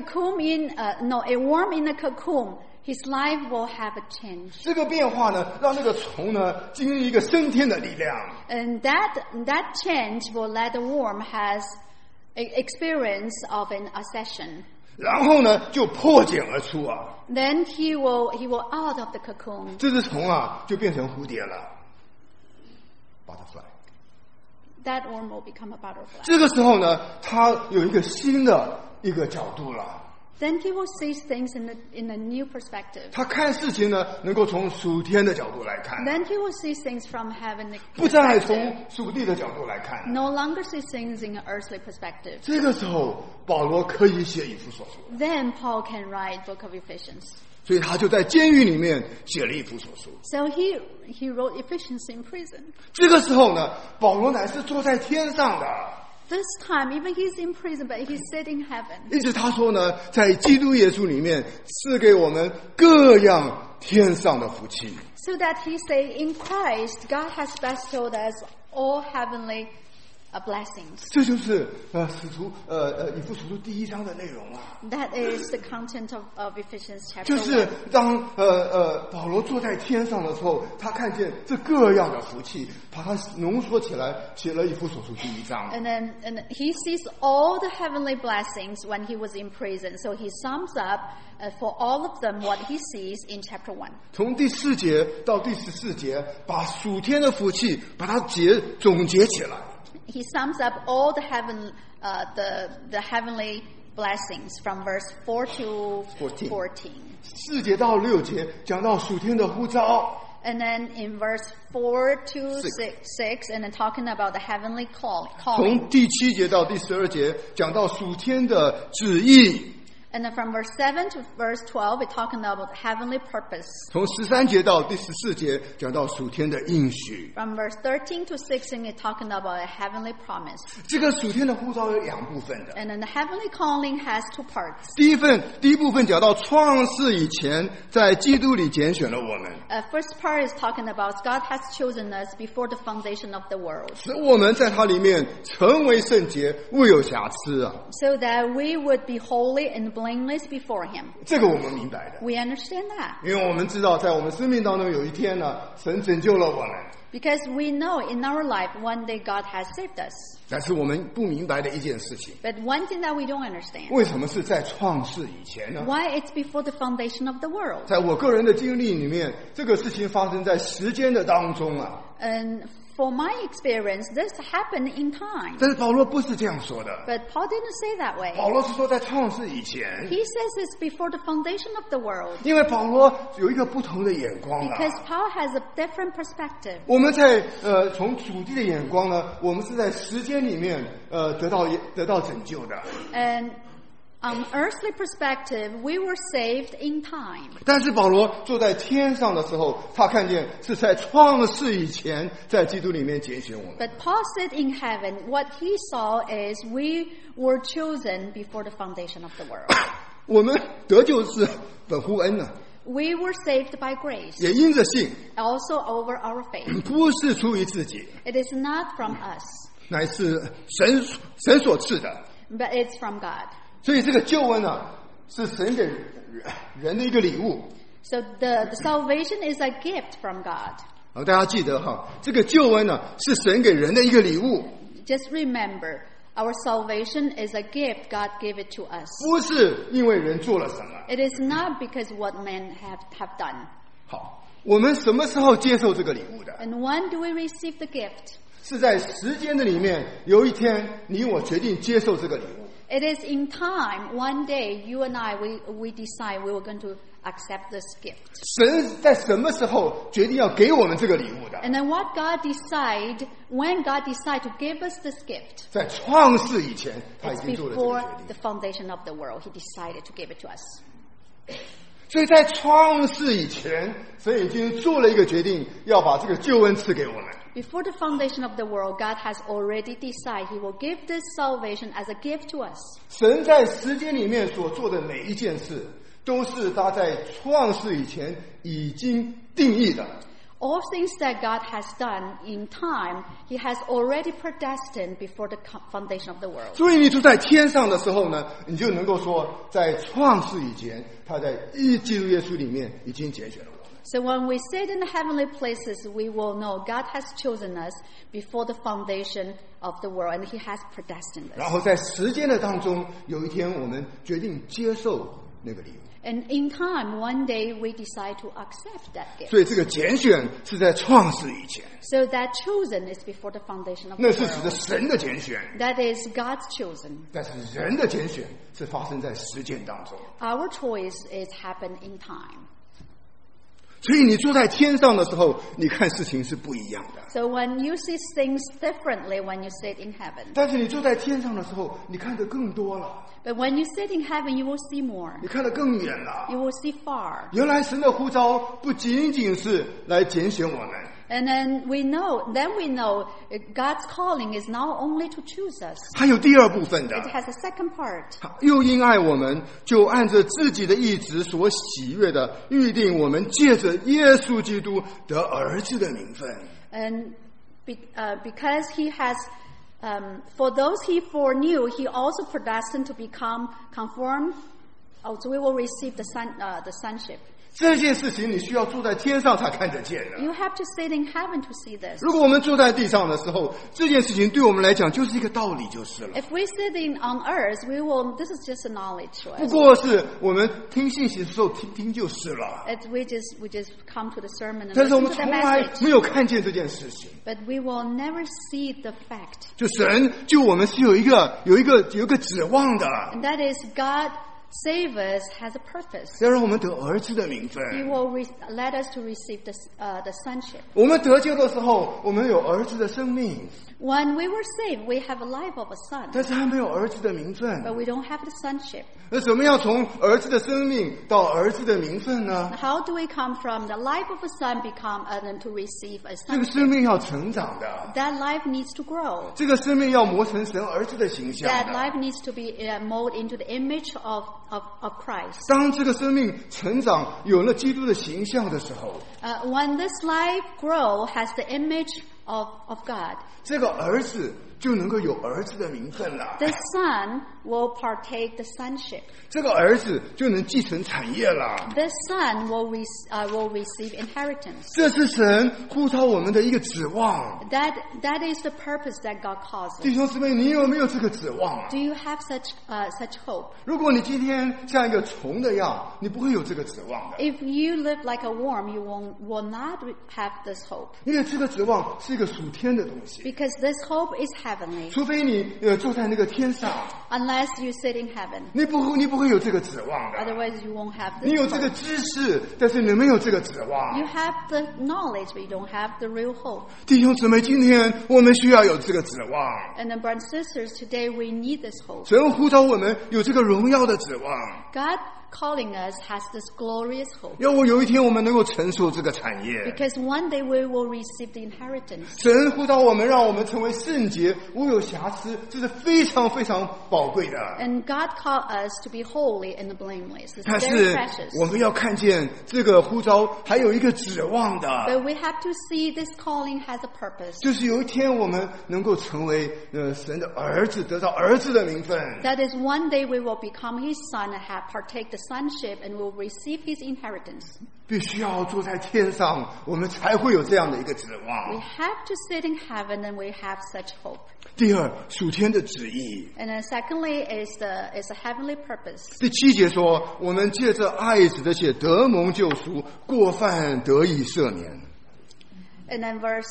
a worm in a cocoon, his life will have a change. 这个变化呢，让那个虫呢经历一个升天的力量。 And that change will let the worm has experience of an accession. 然后呢，就破茧而出 Then he will out of the cocoon. 这只虫就变成蝴蝶了 ，butterfly。 That worm will become a butterfly. 这个时候呢，它有一个新的一个角度了。 Then he will see things in a new perspective. 他看事情呢，能够从属天的角度来看， Then he will see things from heavenly 不再 perspective. 从属地的角度来看。 No longer see things in an earthly perspective. 这个时候，保罗可以写以弗所书， Then Paul can write Book of Ephesians. 所以他就在监狱里面写了以弗所书。 So he wrote Ephesians in prison. 这个时候呢，保罗乃是坐在天上的。 This time, even he's in prison, but he's sitting in heaven. 因此他说呢，在基督耶稣里面赐给我们各样天上的福气。 So that he say, in Christ, God has bestowed us all heavenly blessings. 这就是以弗所书第1章的内容 That is the content of Ephesians chapter 就是 1. 当保罗坐在天上的时候，他看见这各样的福气，把它浓缩起来，写了以弗所书第1章。 And he sees all the heavenly blessings when he was in prison. So he sums up for all of them what he sees in chapter 1. 从第4节到第14节，把属天的福气把它总结起来。 He sums up all the heavenly blessings from verse 4 to 14. 4节到6节讲到属天的呼召。 And then in verse 4 to 6, and then talking about the heavenly calling. 从第7节到第12节讲到属天的旨意。 And then from verse 7 to verse 12, we're talking about heavenly purpose. 从13节到第14节讲到属天的应许。 From verse 13 to 16, we're talking about a heavenly promise. 这个属天的呼召有2部分的。 And then the heavenly calling has 2 parts. 第一部分讲到创世以前，在基督里拣选了我们。 First part is talking about God has chosen us before the foundation of the world. 使我们在他里面成为圣洁，未有瑕疵啊。 So that we would be holy and blameless before Him. 这个我们明白的。 We understand that. 因为我们知道，在我们生命当中有一天呢，神拯救了我们。 Because we know in our life one day God has saved us. 但是我们不明白的一件事情。 But one thing that we don't understand. 为什么是在创世以前呢？ Why it's before the foundation of the world. 在我个人的经历里面，这个事情发生在时间的当中啊。 And for my experience, this happened in time. 但是保罗不是这样说的。 But Paul didn't say that way. 保罗是说在创世以前。 He says it's before the foundation of the world. 因为保罗有一个不同的眼光啊。 Because Paul has a different perspective. 我们在从主地的眼光呢，我们是在时间里面得到拯救的。 And on earthly perspective, we were saved in time. 但是保罗坐在天上的时候，他看见是在创世以前，在基督里面拣选我们。 But Paul said in heaven, what he saw is we were chosen before the foundation of the world. 我们得救是本乎恩呢。 We were saved by grace. 也因着信。 Also over our faith. 不是出于自己。 It is not from us. 乃是神所赐的。 But it's from God. 所以这个救恩呢，是神给人的一个礼物。 So the salvation is a gift from God. 好，大家记得哈，这个救恩呢，是神给人的一个礼物。 Just remember, our salvation is a gift God gave it to us. 不是因为人做了什么。 It is not because what men have done. 好，我们什么时候接受这个礼物的？ And when do we receive the gift? 是在时间的里面，有一天你我决定接受这个礼物。 It is in time, one day, you and I, we decide we were going to accept this gift. 神在什么时候决定要给我们这个礼物的？ And then what God decide, when God decide to give us this gift? 在创世以前，他已 It's 经做了这个 before 决 the 定。 foundation of the world. He decided to give it to us. 所以在创世以前，神已经做了一个决定，要把这个救恩赐给我们。 Before the foundation of the world, God has already decided He will give this salvation as a gift to us. 神在时间里面所做的每一件事，都是他在创世以前已经定义的。 All things that God has done in time, He has already predestined before the foundation of the world. 所以你住在天上的时候呢，你就能够说，在创世以前，他在基督耶稣里面已经拣选了我们。 So when we sit in the heavenly places, we will know God has chosen us before the foundation of the world, and He has predestined us. 然后在时间的当中，有一天我们决定接受那个礼物。 And in time, one day we decide to accept that gift. 所以这个拣选是在创世以前， So that chosen is before the foundation of the 那是指的 world. 神的拣选。 That is God's chosen. 但是人的拣选是发生在时间当中。 Our choice is happened in time. 所以你坐在天上的时候，你看事情是不一样的。 So when you see things differently when you sit in heaven. 但是你坐在天上的时候，你看得更多了， But when you sit in heaven, you will see more. 你看得更远了。 You will see far. 原来神的呼召不仅仅是来拣选我们， And then we know God's calling is not only to choose us. 还有第二部分的 It。has a second part. 又因爱我们，就按着自己的意志所喜悦的，预定我们借着耶稣基督得儿子的名分。 And because He has, for those He foreknew, He also predestined to become conformed. So we will receive the sonship. 这件事情你需要坐在天上才看得见的。 You have to sit in heaven to see this. 如果我们坐在地上的时候，这件事情对我们来讲就是一个道理就是了。 If we're sitting on earth, this is just a knowledge to 不 us. 过是我们听信息的时候听听就是了。 We just come to the sermon and 但是我 listen 们 to the 从来 message. 没有看见这件事情。 But we will never see the fact. 就神就我们是有一个指望的， And that is God save us has a purpose. 要让我们得儿子的名分。 He will let us to receive the sonship. 我们得救的时候，我们有儿子的生命， When we were saved, we have a life of a son. 但是还没有儿子的名分。 But we don't have the sonship. 那怎么样从儿子的生命到儿子的名分呢？ How do we come from the life of a son to receive a 这个 sonship? 生命要成长的， That life needs to grow. 这个生命要磨成神儿子的形象 That 的。 life needs to be molded into the image of Christ. 当这个生命成长有了基督的形象的时候， When this life has the image of God, 这个儿子就能够有儿子的名分了。 the son will partake the sonship. 这个儿子就能继承产业了。 The son will receive inheritance. 这是神呼召我们的一个指望。 That is the purpose that God calls 弟 us. 兄姊妹，你有没有这个指望啊？ Do you have such hope? 如果你今天像一个虫的样，你不会有这个指望的， If you live like a worm, you will not have this hope. 因为这个指望是一个属天的东西。 Because this hope is heavenly. 除非你坐在那个天上， Unless you sit in heaven. 你不会有这个指望的。 Otherwise, you won't have 你 this 有这个 hope. 知识，但是你没有这个指望 You。have the knowledge, but you don't have the real hope. 弟兄姊妹，今天我们需要有这个指望。 And then, brothers and sisters, today we need this hope. 神呼召我们有这个荣耀的指望， God calling us has this glorious hope. 要我有一天我们能够承受这个产业。 Because one day we will receive the inheritance. 神呼召我们，让我们成为圣洁，无有瑕疵，这是非常非常宝贵的。 And God called us to be holy and blameless. It's 但 very 是 precious. 我们要看见这个呼召还有一个指望的， But we have to see this calling has a purpose. 就是有一天我们能够成为神的儿子，得到儿子的名分。 That is one day we will become His son and partake the sonship and will receive His inheritance. 必须要坐在天上，我们才会有这样的一个指 We 望。 have to sit in heaven and we have such hope. 第二，属天的旨意。 And then secondly is a heavenly purpose. 第7节说，我们借着爱子的血得蒙救赎，过犯得以赦免。 And then verse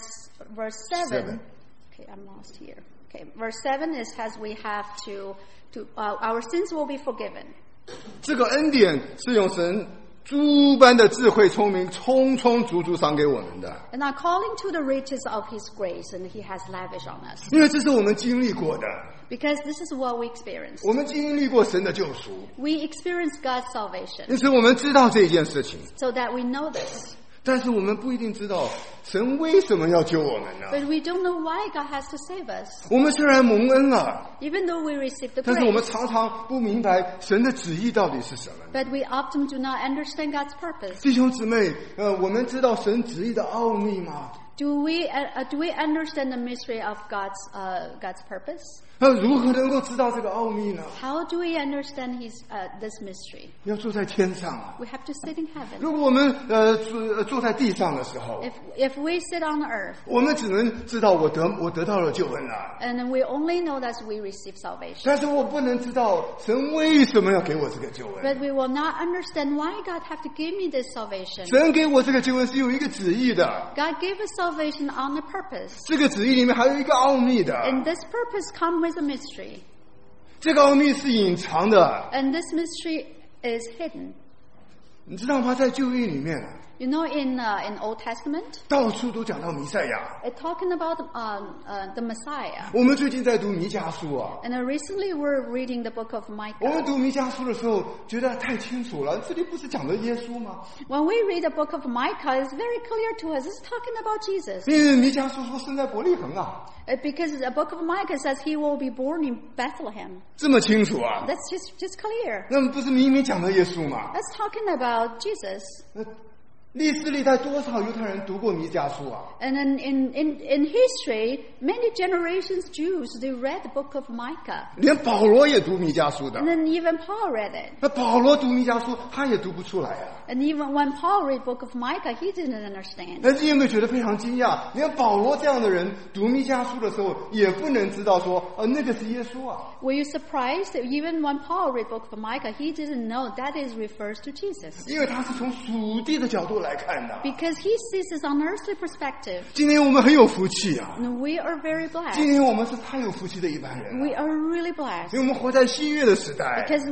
7. Okay, I'm lost here. Okay, verse 7 says we have to our sins will be forgiven. 这个恩典是用神诸般的智慧聪明充充足足赏给我们的， And according to the riches of His grace, and He has lavished on us. 因为这是我们经历过的， Because this is what we experienced. 我们经历过神的救赎， We experienced God's salvation. 因此我们知道这件事情， So that we know this. 但是我们不一定知道神为什么要救我们呢？ But we don't know why God has to save us. 我们虽然蒙恩了， Even though we receive the 但是我们 grace. 常常不明白神的旨意到底是什么。 But we often do not understand God's purpose. 弟兄姊妹，我们知道神旨意的奥秘吗？ Do we understand the mystery of God's purpose? 如何能够知道这个奥秘呢？ How do we understand this mystery? 要坐在天上啊！ We have to sit in heaven. 如果我们坐在地上的时候， If we sit on earth, 我们只能知道我得到了救恩了， and then we only know that we receive salvation. 但是我不能知道神为什么要给我这个救恩。 But we will not understand why God have to give me this salvation. 神给我这个救恩是有一个旨意的， God gave us salvation on a purpose. 这个旨意里面还有一个奥秘的， And this purpose comes with a mystery. 这个奥秘是隐藏的， And this mystery is hidden. 你知道吗？在旧约里面， You know, in Old Testament, 到处都讲到弥赛亚。 it's talking about the Messiah. 我们最近在读弥迦书啊， And recently we're reading the book of 我 Micah. 们读弥迦书的时候觉得太清楚了，这里不是讲的耶稣吗？ When we read the book of Micah, it's very clear to us. It's talking about Jesus. 因为弥迦书说生在伯利恒啊， Because the book of Micah says he will be born in Bethlehem. 这么清楚啊， That's just clear. 那不是明明讲的耶稣吗？ That's talking about Jesus. 历史历代多少犹太人读过弥迦书啊？ And then in history, many generations Jews, they read the book of Micah. 连保罗也读弥迦书的 And。then even Paul read it. 那保罗读弥迦书，他也读不出来啊。 And even when Paul read book of Micah, he didn't understand. 但是你有没有觉得非常惊讶？连保罗这样的人读弥迦书的时候，也不能知道说，那个是耶稣啊。 Were you surprised that even when Paul read book of Micah, he didn't know that is refers to Jesus? 因为他是从属地的角度来看的。 Because he sees it on earthly perspective. 今天我们很有福气啊！ And we are very 今 blessed. 天我们是太有福气的一般人了 We are really blessed. 因为我们活在新约的时代。 Because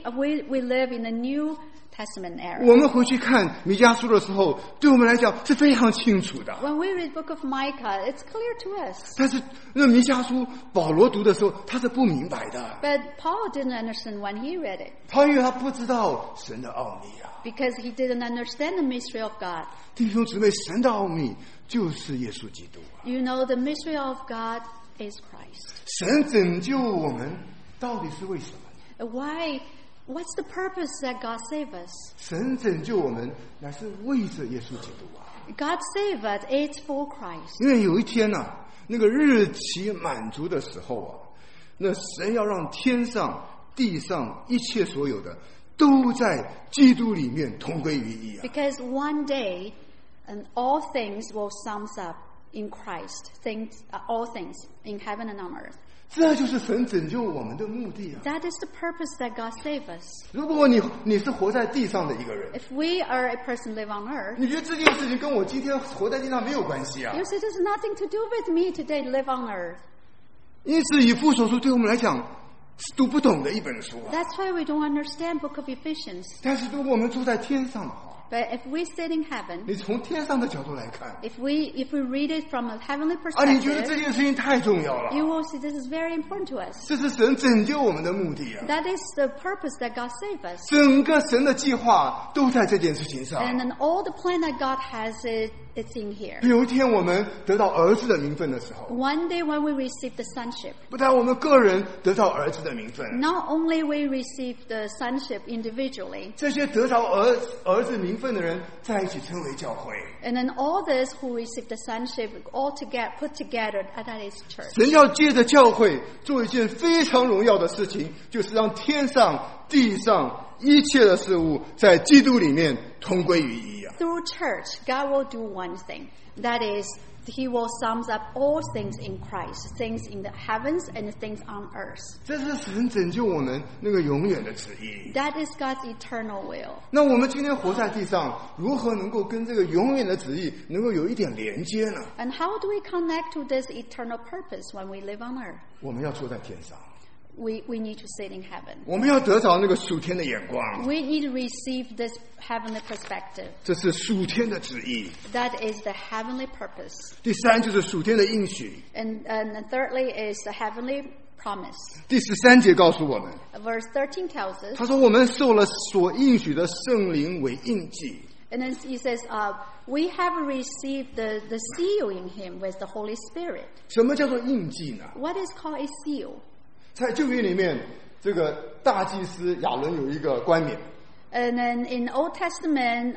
we live in the New Testament era. 我们回去看弥迦书的时候，对我们来讲是非常清楚的。 When we read book of Micah, it's clear to us. 但是那弥迦书保罗读的时候，他是不明白的， But Paul didn't understand when he read it. 因为他不知道神的奥秘啊。 Because he didn't understand the mystery of God. 弟兄姊妹，神的奥秘就是耶稣基督啊！ You know, the mystery of God is Christ. 神拯救我们到底是为什么？ Why? What's the purpose that God saved us? 神拯救我们乃是为着耶稣基督啊！ God saved us, it's for Christ. 因为有一天啊，那个日期满足的时候啊，那神要让天上、地上一切所有的都在基督里面同归于一啊！ Because one day, and all things will sum up in Christ. All things in heaven and on earth. 这就是神拯救我们的目的啊！ That is the purpose that God saved us. 如果你是活在地上的一个人， If we are a person live on earth, 你觉得这件事情跟我今天活在地上没有关系啊？ you say there's nothing to do with me today live on earth. 因此，以弗所书对我们来讲是读不懂的一本书啊。 That's why we don't understand book of Ephesians. 但是，如果我们住在天上的话， But if we sit in heaven, 你从天上的角度来看， if we read it from a heavenly 你觉得这 perspective, 件事情太重要了。 you will see this is very important to us. 这是神拯救我们的目的啊！ That is the purpose that God saved us. 整个神的计划都在这件事情上。 And then all the plan that God has, it's in here. 有一天我们得到儿子的名分的时候， One day when we receive the sonship, 不但我们个人得到儿子的名分， not only we receive the sonship individually, 这些得到儿子名分的人在一起称为教会。 and then all those who receive the sonship all together, put together, that is church. 神要借着教会做一件非常荣耀的事情，就是让天上、地上一切的事物在基督里面同归于一啊！ Through church, God will do one thing. That is, He will sum up all things in Christ, things in the heavens and things on earth. 这是神拯救我们那个永远的旨意。 That is God's eternal will. 那我们今天活在地上，如何能够跟这个永远的旨意能够有一点连接呢？ And how do we connect to this eternal purpose when we live on earth? 我们要坐在天上， We need to sit in heaven. 我们要得着那个属天的眼光， We need to receive this heavenly perspective. 这是属天的旨意。 That is the heavenly purpose. 第三就是属天的应许。 And thirdly is the heavenly promise. 第13节告诉我们， Verse 13 tells us, 他说我们受了所应许的圣灵为印记。 and then he says, we have received the seal in him with the Holy Spirit. 什么叫做印记呢？ What is called a seal? 在旧约里面，这个大祭司亚伦有一个冠冕， And then in Old Testament,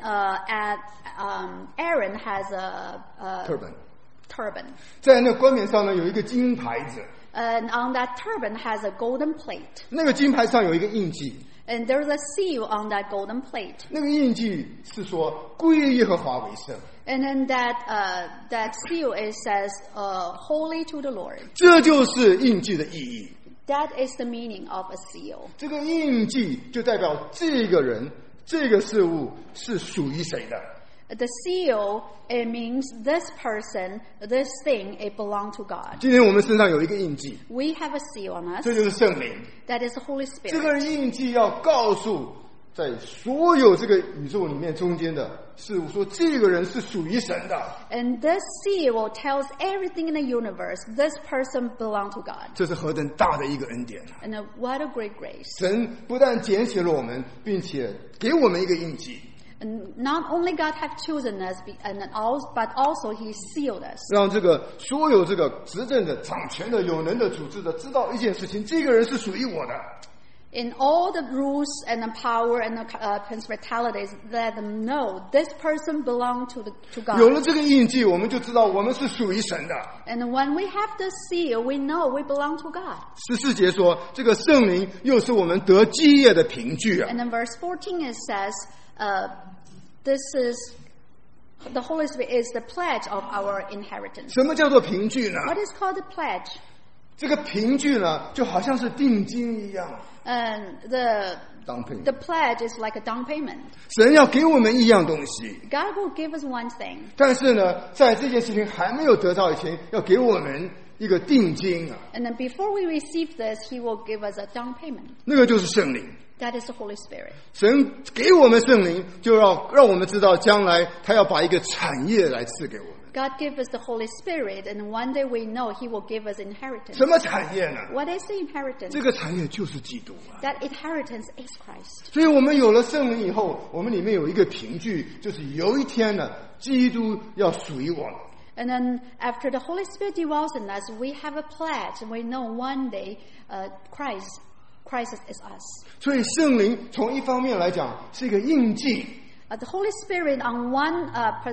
Aaron has a turban， turban. 在那冠冕上呢有一个金牌子， And on that turban has a golden plate. 那个金牌上有一个印记， And there's a seal on that golden plate. 那个印记是说归耶和华为圣， And then that seal, it says, holy to the Lord. 这就是印记的意义。 That is the meaning of a seal. 这个印记就代表这个人、这个事物是属于谁的。 The seal, it means this person, this thing, it belongs to God. 今天我们身上有一个印记， We have a seal on us. 这就是圣灵。 That is the Holy 这个 Spirit. 印记要告诉在所有这个宇宙里面中间的事物，说这个人是属于神的。 And this seal tells everything in the universe, this person belongs to God. 这是何等大的一个恩典啊！ And what a great grace. 神不但拣选了我们，并且给我们一个印记， And not only God have chosen us, but also He sealed us. 让这个所有这个执政的、掌权的、有能的、组织的知道一件事情：这个人是属于我的。 In all the rules and the power and the principalities, let them know this person belongs to God. 有了这个印记，我们就知道我们是属于神的。 And when we have the seal, we know we belong to God. 14节说，这个圣灵又是我们得基业的凭据啊。 And in verse 14 it says, this is the Holy Spirit is the pledge of our inheritance. 什么叫做凭据呢？ What is called the pledge? 这个凭据呢，就好像是定金一样。 And the The pledge is like a down payment. 神要给我们一样东西， God will give us one thing. 但是呢，在这件事情还没有得到以前，要给我们一个定金啊， And then before we receive this, He will give us a down payment. 那个就是圣灵。 That is the Holy Spirit. 神给我们圣灵，就要让我们知道将来他要把一个产业来赐给我们。 God gives us the Holy Spirit, and one day we know He will give us inheritance. 什么产业呢？ What is the inheritance? 这个产业就是基督啊。 That inheritance is Christ. 所以我们有了圣灵以后，我们里面有一个凭据，就是有一天呢，基督要属于我们。 And then after the Holy Spirit dwells in us, we have a pledge, and we know one day Christ is us. 所以圣灵从一方面来讲是一个印记。 The Holy Spirit on one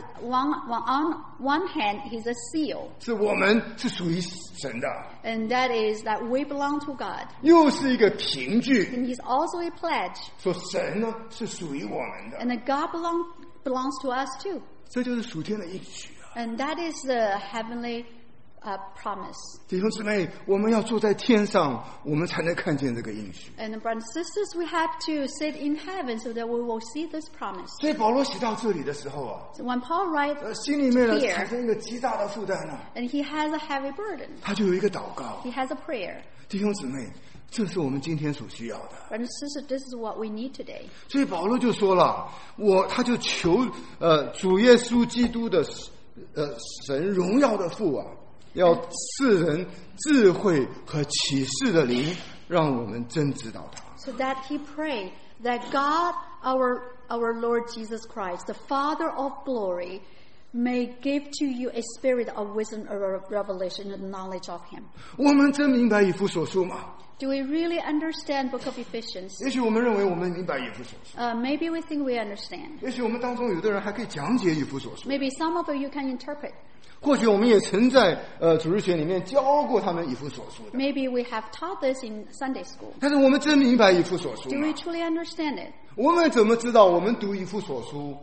hand, He's a seal, 是我们是属于神的， and that is that we belong to God. 又是一个凭据， And He's also a pledge, 说神呢是属于我们的， and that God belongs to us too. 这就是属天的应许啊！ And that is the heavenly promise. 弟兄姊妹，我们要坐在天上，我们才能看见这个应许。 And brothers and sisters, we have to sit in heaven so that we will see this promise. 所以保罗写到这里的时候啊， So when Paul writes 心里面呢 here, 产生一个极大的负担啊， and he has a heavy burden, 他就有一个祷告。 he has a prayer. 弟兄姊妹，这是我们今天所需要的。 Brothers and sisters, this is what we need today. 所以保罗就说了，他就求主耶稣基督的神荣耀的父啊，要赐人智慧和启示的灵，让我们真知道他。 So that he prayed that God, our Lord Jesus Christ, the Father of glory, may give to you a spirit of wisdom, or revelation, and knowledge of Him. 我们真明白以弗所书吗？ Do we really understand Book of Ephesians? 也许我们认为我们明白以弗所书， Maybe we think we understand. 也许我们当中有的人还可以讲解以弗所书， Maybe some of you can interpret. 或许我们也曾在主日学里面教过他们以弗所书的。 Maybe we have taught this in Sunday school. 但是我们真明白以弗所书 Do 吗 we？ truly understand it? 我们怎么知道我们读以弗所书，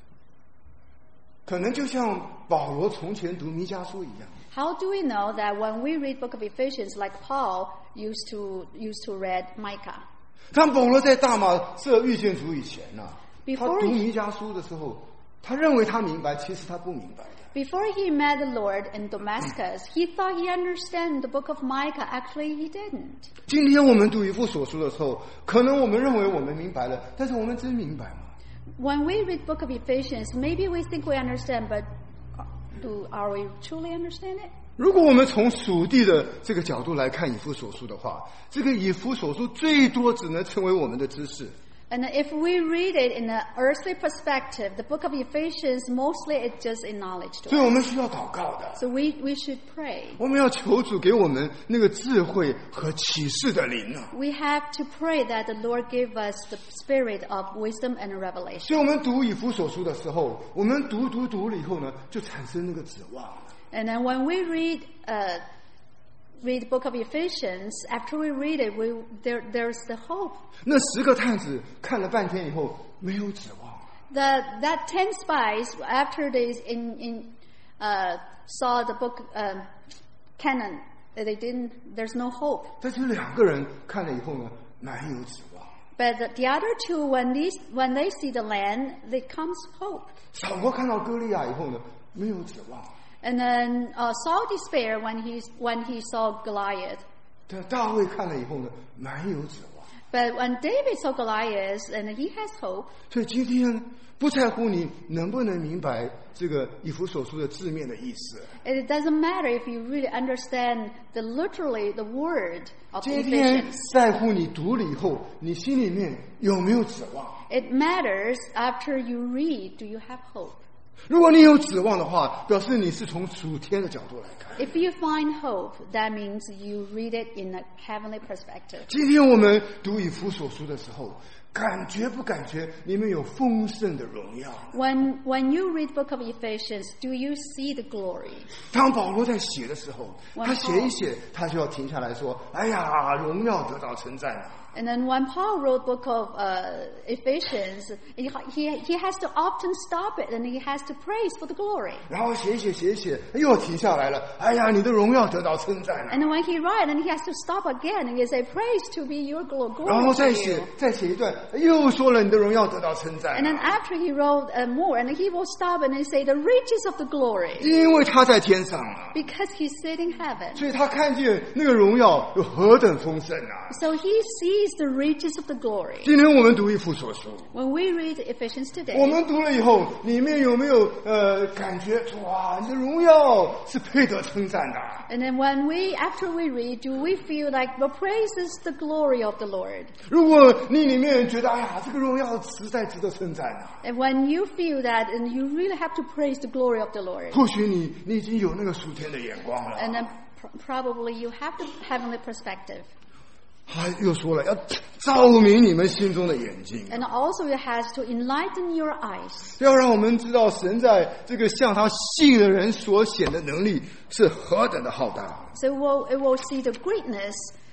可能就像保罗从前读弥迦书一样。 How do we know that when we read Book of Ephesians, like Paul used to read Micah? 当保罗在大马色遇见主以前呢， Before 他读弥迦书的时候，他认为他明白，其实他不明白的。 Before he met the Lord in Damascus, he thought he understood the book of Micah. Actually, he didn't. 今天我们读以弗所书的时候，可能我们认为我们明白了，但是我们真明白吗？ When we read Book of Ephesians, maybe we think we understand, but are we truly understand it? 如果我们从属地的这个角度来看以弗所书的话，这个以弗所书最多只能成为我们的知识。 And if we read it in an earthly perspective, the book of Ephesians, mostly it's just a knowledge to 所以我 us. 们需要祷告的， So we should pray. 我们要求主给我们那个智慧和启示的灵啊。 We have to pray that the Lord give us the spirit of wisdom and revelation. 所以我们读以弗所书的时候，我们读了以后呢，就产生那个指望了。 And then when we read the book of Ephesians, after we read it, there's the hope. 那10个探子看了半天以后，没有指望。 That 10 spies, after they saw the book canon, there's no hope. 但是2个人看了以后呢，蛮有指望。 But the other two, when they see the land, there comes hope. 扫罗看到歌利亚以后呢，没有指望。 And then Saul despaired when he saw Goliath. 但大卫看了以后呢，蛮有指望。 But when David saw Goliath, and he has hope. 所以今天不在乎你能不能明白这个以弗所书的字面的意思。 It doesn't matter if you really understand literally the word of 今天 Ephesians. 在乎你读了以后，你心里面有没有指望？ It matters after you read, do you have hope? 如果你有指望的话，表示你是从属天的角度来看。 If you find hope, that means you read it in a heavenly perspective. 今天我们读以弗所书的时候，感觉不感觉里面有丰盛的荣耀？ When you read book of Ephesians, do you see the glory? 当保罗在写的时候，他写一写，他就要停下来说：“哎呀，荣耀得到称赞啊！” And then when Paul wrote book of Ephesians, he has to often stop it and he has to praise for the glory. 然后写一写，又停下来了。哎呀，你的荣耀得到称赞啊！ And then when he write, and he has to stop again and he say, "Praise to be your glory." 然后再写一段，又说了你的荣耀得到称赞啊。 And then after he wrote more, and he will stop and he say, "The riches of the glory," 因为他在天上啊， because he sit in heaven. 所以他看见那个荣耀有何等丰盛啊！ So he sees the riches of the glory. 今天我们读以弗所书， When we read Ephesians 我 today, 们读了以后，里面有没有感觉哇，你的荣耀是配得称赞的？ and then after we read, do we feel like the praise is the glory of the Lord? 如果你里面觉得哎呀，这个荣耀实在值得称赞啊， And when you feel that, and you really have to praise the glory of the Lord, 或许你已经有那个属天的眼光了。 and then probably you have the heavenly perspective. 他又说了，要照明你们心中的眼睛， And also it has to enlighten your eyes. 要让我们知道神在这个向他信的人所显的能力是何等的浩大。 So it will see the greatness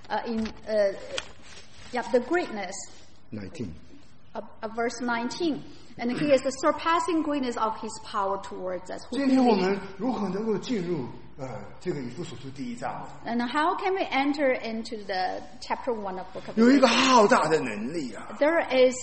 the greatness 19 of verse 19. And here is the surpassing greatness of his power towards us. 今天我们如何能够进入这个以弗所书第一章？ And how can we enter into the chapter 1 of book of 有一个 Ephesians? 浩大的能力啊！ There is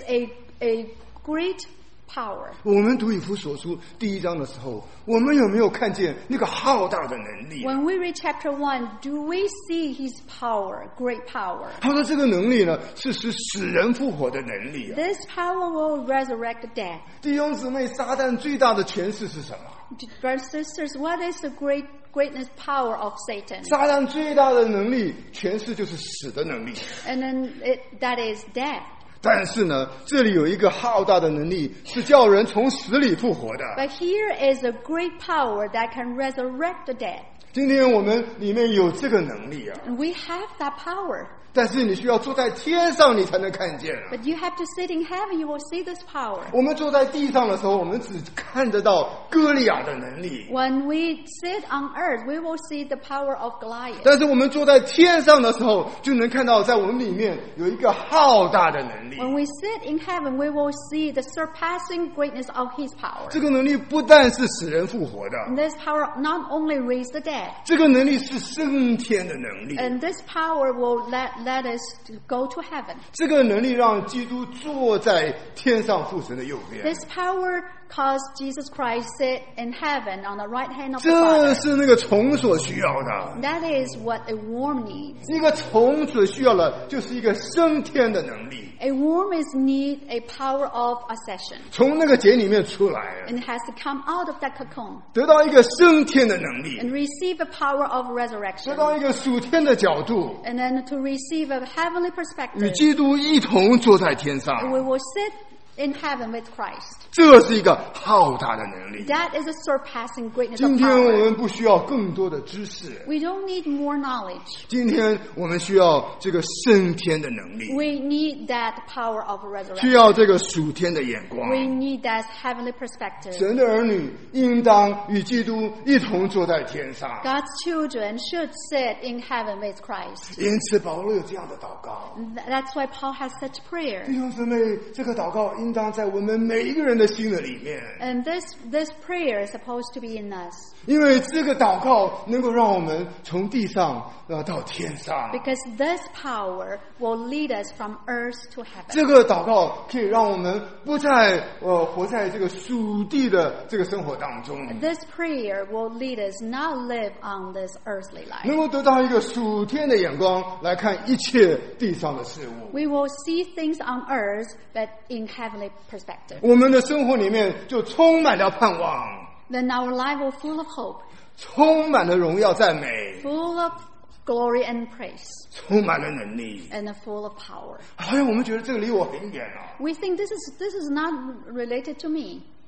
a great power. 我们读以弗所书第一章的时候，我们有没有看见那个浩大的能力？ When we read chapter 1, do we see his power, great power? 他说这个能力呢，是使人复活的能力啊！ This power will resurrect the dead. 弟兄姊妹，撒旦最大的权势是什么？ Brothers and sisters, what is the greatness power of Satan? 撒旦最大的能力权势就是死的能力。 And then that is death. 但是呢，这里有一个浩大的能力，是叫人从死里复活的。 But here is a great power that can resurrect the dead. 今天我们里面有这个能力啊， And we have that power. 但是你需要坐在天上，你才能看见啊。 But you have to sit in heaven, you will see this power. 我们坐在地上的时候，我们只看得到歌利亚的能力， When we sit on earth, we will see the power of Goliath. 但是我们坐在天上的时候，就能看到在我们里面有一个浩大的能力。 When we sit in heaven, we will see the surpassing greatness of his power. 这个能力不但是使人复活的， And this power not only raise the dead, 这个能力是升天的能力。 and this power will let us to go to heaven. 这个能力让基督坐在天上父神的右边。 This power caused Jesus Christ sit in heaven on the right hand of the 这 Father. 是那个虫所需要的。 That is what a worm needs. 一个虫所需要的就是一个升天的能力， A worm is need a power of accession. 从那个茧里面出来， And it has to come out of that cocoon 得到一个升天的能力， and receive the power of 得 resurrection. 到一个属天的角度， And then to receive a heavenly 与 perspective. 基督一同坐在天上。 We will sit in heaven with Christ. 这是一个浩大的能力。 That is a surpassing greatness 今 of 天我 power. 们不需要更多的知识， We don't need more knowledge. 今天我们需要这个升天的能力， We need that power of 需 resurrection. 要这个属天的眼光。 We need that heavenly perspective. 神的儿女应当与基督一同坐在天上。 God's children should sit in heaven with Christ. 因此，保罗有这样的祷告。 That's why Paul has such prayer. 弟兄姊妹，这个祷告应当在我们每一个人的心的里面， And this prayer is supposed to be in us. 因为这个祷告能够让我们从地上到天上。 Because this power will lead us from earth to heaven. 这个祷告可以让我们不再活在这个属地的这个生活当中， This prayer will lead us not live on this earthly 能 life. 够得到一个属天的眼光来看一切地上的事物。 We will see things on earth, but in heavenly perspective. 我们的生活里面就充满了盼望， Then our life will full of hope, 充满了荣耀赞美， full of glory and praise, 充满了能力。 and full of power. 好像我们觉得这个离我很远啊。 We think this is not related to me.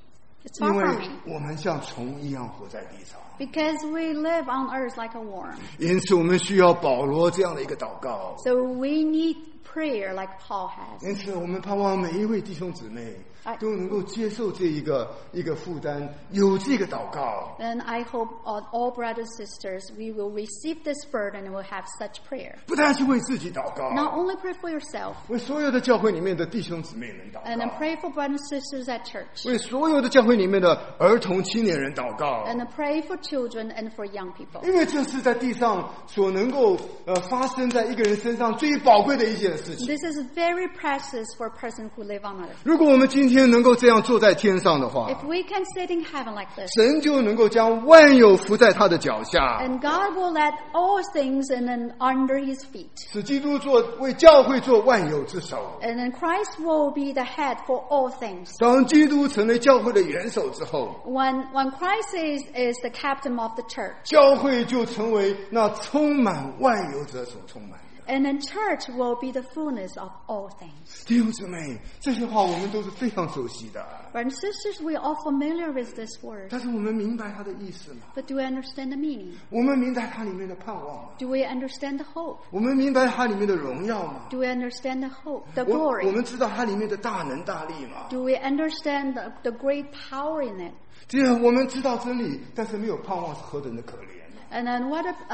It's 因 far 为 from me. 我们像虫一样活在地上。 Because we live on earth like a worm. 因此，我们需要保罗这样的一个祷告。 So we need prayer like Paul has. 因此，我们盼望每一位弟兄姊妹都能够接受这一个负担，有这个祷告。 And I hope all brothers and sisters, we will receive this burden and will have such prayer. 不但是为自己祷告， Not only pray for yourself, 为所有的教会里面的弟兄姊妹们祷 and then 告， pray for brothers and sisters at church, 为所有的教会里面的儿童青年人祷告。 and then pray for children and for young people. 因为这是在地上所能够发生在一个人身上最宝贵的一件事情。 This is very precious for a person who live on earth. 如果我们今天能够这样坐在天上的话， If we can sit in heaven like this, 神就能够将万有伏在他的脚下， and God will let all things and then under His feet, 使基督为教会做万有之首。 and then Christ will be the head for all things. 当基督成为教会的元首之后， When Christ is the captain of the church, 教会就成为那充满万有者所充满的。 and then church will be the fullness of all things. 弟兄姊妹，这些话我们都是非常熟悉的， Brothers and sisters, we are all familiar with this word, 但是我们明白它的意思吗？ but do we understand the meaning? 我们明白它里面的盼望吗？ Do we understand the hope? 我们明白它里面的荣耀吗？ Do we understand the hope, the 我 glory? 们知道它里面的大能大力吗？ Do we understand the great power in it? 既然我们知道真理，但是没有盼望，是何等的可怜！ And then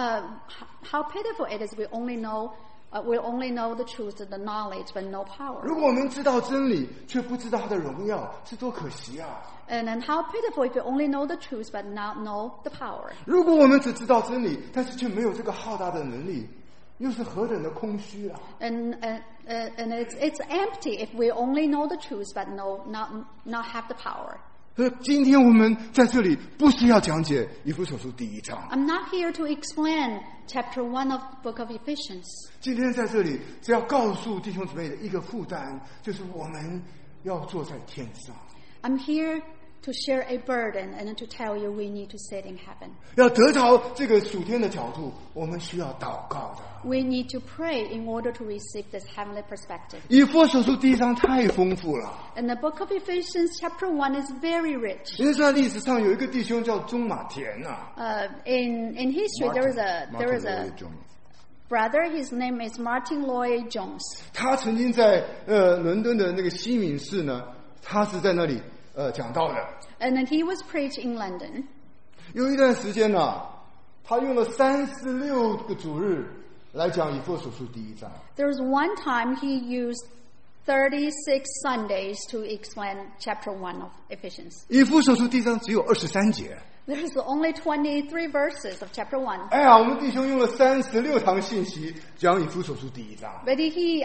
how pitiful it is we only know the truth and the knowledge, but no power. 如果我们知道真理，却不知道它的荣耀，是多可惜啊！ And then how pitiful if we only know the truth but not know the power. 如果我们只知道真理，但是却没有这个浩大的能力，又是何等的空虚啊！ And it's empty if we only know the truth but not have the power. 所以今天我们在这里不是要讲解以弗所书第1章， I'm not here to explain chapter 1 of the book of Ephesians. 今天在这里只要告诉弟兄姊妹的一个负担，就是我们要坐在天上， I'm here to share a burden and to tell you we need to sit in heaven. 要得着这个属天的角度，我们需要祷告的。 We need to pray in order to receive this heavenly perspective. 以弗所书第1章太丰富了， And the book of Ephesians chapter 1 is very rich. 因为在历史上有一个弟兄叫中马田呐、 In history, there is a brother. His name is Martin Lloyd Jones. 他曾经在伦敦的那个西敏寺呢，他是在那里讲道的。 And then he was preached in London. 有一段时间呢、他用了36个主日来讲以弗所书第1章。 There was one time he used 36 Sundays to explain chapter 1 of Ephesians. 以弗所书第1章只有23节。 There's only 23 verses of chapter 1. 哎呀，我们弟兄用了36堂信息讲以弗所书第1章。 But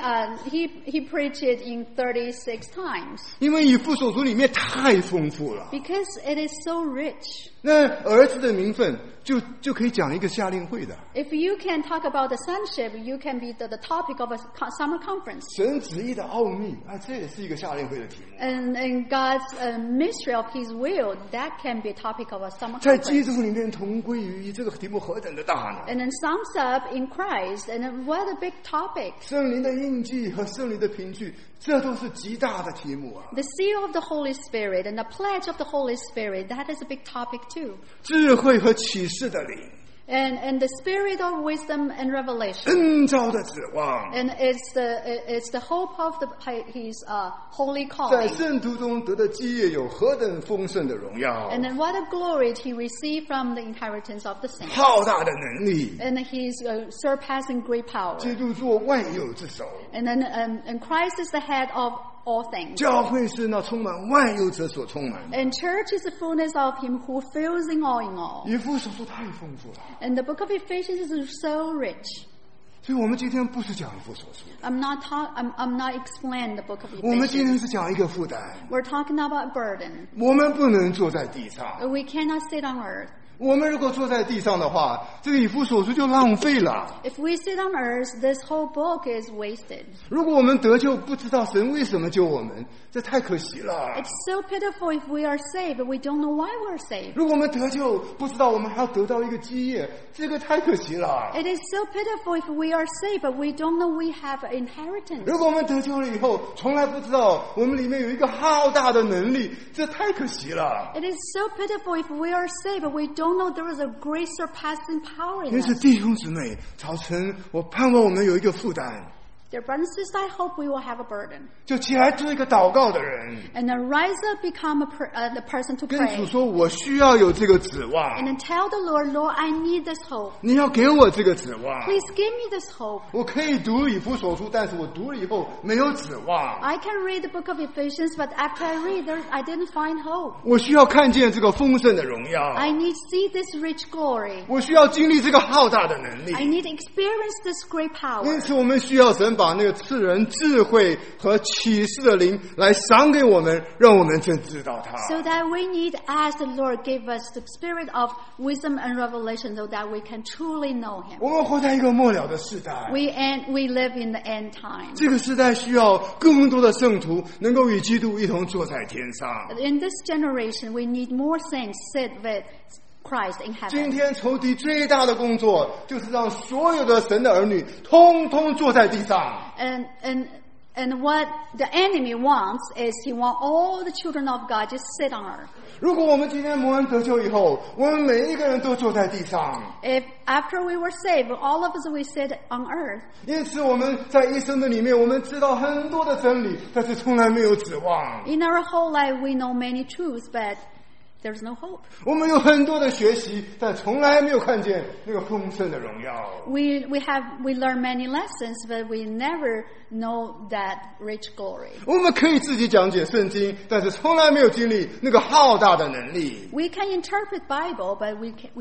he preached it in 36 times 因为以弗所书里面太丰富了， because it is so rich. 那儿子的名分就可以讲一个夏令会的。 If you can talk about the sonship, you can be the topic of a summer conference. 神旨意的奥秘，这也是一个夏令会的题目。 And God's mystery of His will, that can be a topic of a summer 在基 conference. 督里面同归于一，这个题目何等的大呢？ And then sums up in Christ, and then what a big topic. 圣灵的印记和圣灵的凭据，这都是极大的题目啊！ The seal of the Holy Spirit and the pledge of the Holy Spirit, that is a big topic too. 智慧和启示的灵， And the spirit of wisdom and revelation. 恩召的指望， And it's the hope of His holy 在 calling. 圣徒中得的基业有何等丰盛的荣耀， And then what a glory he received from the inheritance of the saints. 浩大的能力， And His surpassing great power. 基督做万有之首， And then and Christ is the head of all things. 教会是那充满万有者所充满的。 And church is the fullness of Him who fills in all in all. 以弗所书太丰富了， And the book of Ephesians is so rich. 所以我们今天不是讲以弗所书， I'm not explaining the book of 我们今 Ephesians. 天是讲一个负担。 We're talking about burden. 我们不能坐在地上， We cannot sit on earth. 我们如果坐在地上的话，这个以弗所书就浪费了。 If we sit on earth, this whole book is wasted. 如果我们得救，不知道神为什么救我们，这太可惜了。 It's so pitiful if we are saved, but we don't know why we're saved. 如果我们得救，不知道我们还要得到一个基业，这个太可惜了。 It is so pitiful if we are saved, but we don't know we have inheritance. 如果我们得救了以后，从来不知道我们里面有一个浩大的能力，这太可惜了。 It is so pitiful if we are saved, but we don't know there is a great surpassing power 因 in 此， us. 弟兄姊妹，早晨我盼望我们有一个负担， Dear brothers and sisters, I hope we will have a burden. 就起来做一个祷告的人， And then rise up, become the person to 跟 pray. 主说：“我需要有这个指望， And then tell the Lord, Lord, I need this hope. 你要给我这个指望。 Please give me this hope. 我可以读以弗所书，但是我读了以后没有指望。 I can read the book of Ephesians, but after I read it, I didn't find hope. 我需要看见这个丰盛的荣耀， I need to see this rich glory. 我需要经历这个浩大的能力。 I need to experience this great power. 因此，我们需要神把那个赐人智慧和启示的灵来赏给我们，让我们真知道他。 So that we need to ask the Lord give us the spirit of wisdom and revelation so that we can truly know Him. 我们活在一个末了的时代， We live in the end time. 这个时代需要更多的圣徒能够与基督一同坐在天上。 In this generation, we need more saints sit with Christ in 今 heaven. 天仇敌最大的工作，就是让所有的神的儿女通通坐在地上。 And what the enemy wants is he wants all the children of God just sit on earth. 如果我们今天蒙恩得救以后，我们每一个人都坐在地上， If after we were saved, all of us we sit on earth. 因此我们在一生的里面，我们知道很多的真理，但是从来没有指望。 In our whole life, we know many truths, but there's no hope. 我们有很多的学习，但从来没有看见那个丰盛的荣耀。 We learn many lessons, but we never know that rich glory. 我们可以自己讲解圣经，但是从来没有经历那个浩大的能力。 We can interpret Bible, but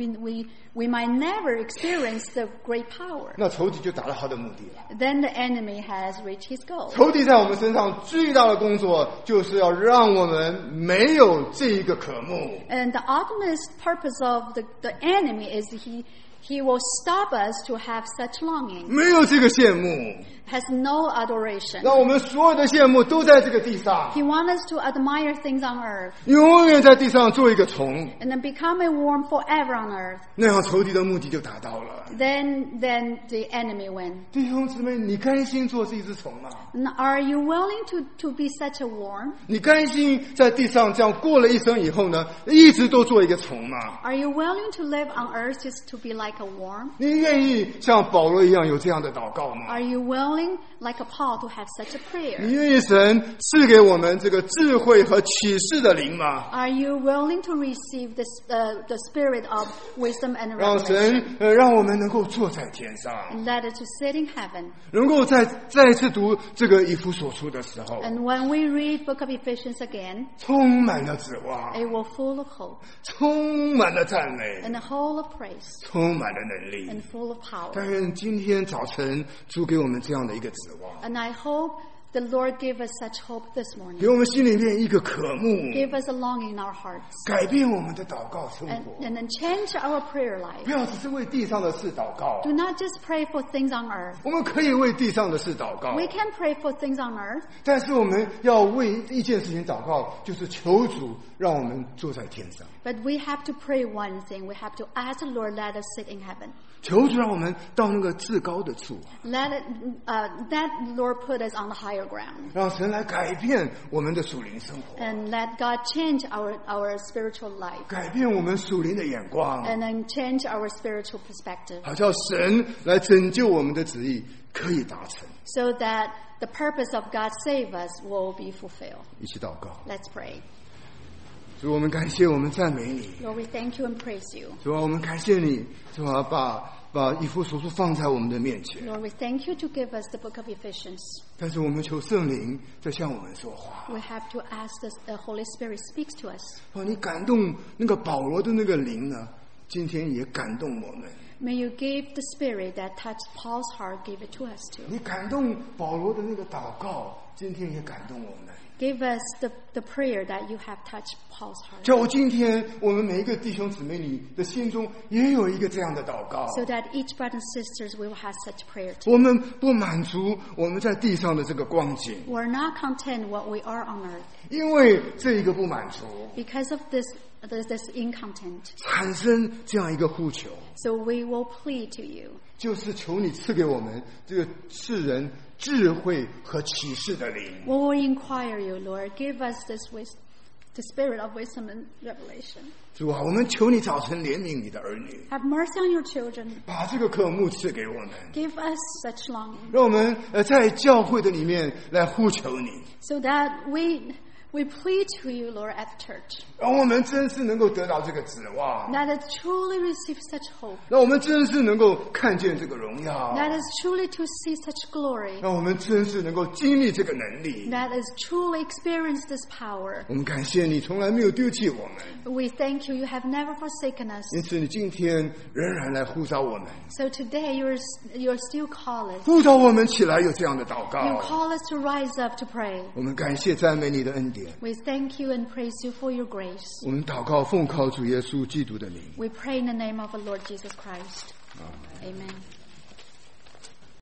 we might never experience the great power. 那仇敌就达到他的目的了。 Then the enemy has reached his goal. 仇敌在我们身上最大的工作，就是要让我们没有这一个渴慕。 And the ultimate purpose of the enemy is he will stop us to have such longing, 没有这个羡慕， has no adoration. 让我们所有的羡慕都在这个地上， He wants us to admire things on earth 永远在地上做一个虫， and then become a worm forever on earth. 那样仇敌的目的就达到了。 Then the enemy wins. 弟兄姊妹，你甘心做这一只虫吗？ Are you willing to be such a worm? 你甘心在地上这样过了一生以后呢，一直都做一个虫吗？ Are you willing to live on earth just to be like a worm? 你愿意像保罗一样有这样的祷告吗？ Are you willing, like a Paul, to have such a 你 prayer? 愿意神赐给我们这个智慧和启示的灵吗？ Are you willing to receive the spirit of wisdom and 让 revelation? 神让我们能够坐在天上， And let it to sit in heaven. 能够再一次读这个以弗所书的时候， And when we read Book of Ephesians again, 充满了指望， it will full of hope 充满了赞美， and full of praise 充满了能力。 and full of power. 但愿今天早晨主给我们这样的一个指望， And I hope the Lord give us such hope this 给 morning. 我们心里面一个渴慕， Give us a longing in our hearts. 改变我们的祷告生 And 活。 then change our prayer 不 life. 要只是为地上的事祷告， Do not just pray for things on earth. 我们可以为地上的事祷告， We can pray for things on earth, 但是我们要为一件事情祷告，就是求主让我们坐在天上， but we have to pray one thing. We have to ask the Lord, let us sit in heaven. 求主让我们到那个至高的处， That Lord put us on the higher ground. 让神来改变我们的属灵生活， And let God change our spiritual life. 改变我们属灵的眼光， And then change our spiritual perspective. 好叫神来拯救我们的旨意可以达成。 So that the purpose of God save us will be fulfilled. 一起祷告， Let's pray. 主，我们感谢，我们赞美你。 Lord, we thank you and praise you. 主啊，我们感谢你，主啊，把以弗所书放在我们的面前， Lord, we thank you to give us the book of Ephesians. 但是我们求圣灵在向我们说话。 We have to ask the Holy Spirit speaks to us. 你感动那个保罗的那个灵呢，今天也感动我们。 May you give the spirit that touched Paul's heart, give it to us too. 你感动保罗的那个祷告，今天也感动我们。 Give us the prayer that you have touched Paul's heart. 叫今天我们每一个弟兄姊妹你的心中也有一个这样的祷告。 So that each brother and sisters will have such prayer too. 我们不满足我们在地上的这个光景， We're not content what we are on earth. 因为这一个不满足， Because of this incontent. 产生这样一个呼求， So we will plead to you. 就是求你赐给我们这个世人智慧和启示的灵。 We will inquire you, Lord. Give us the spirit of wisdom and revelation. 主啊，我们求你早晨怜悯你的儿女， Have mercy on your children. 把这个渴慕赐给我们， Give us such longing. 让我们在教会的里面来呼求你， So that we plead to you, Lord, at church. 让我们真是能够得到这个指望， That is truly receive such hope. 让我们真是能够看见这个荣耀， That is truly to see such glory. 让我们真是能够经历这个能力。 That is truly experience this power. 我们感谢你从来没有丢弃我们， We thank you. You have never forsaken us. 因此你今天仍然来呼召我们， So today you're still call us. 呼召我们起来有这样的祷 You 告。 call us to rise up to pray. 我们感谢赞美你的恩典， We thank you and praise you for your grace. 我们祷告奉靠主耶稣基督的名。 We pray in the name of the Lord Jesus Christ. Amen.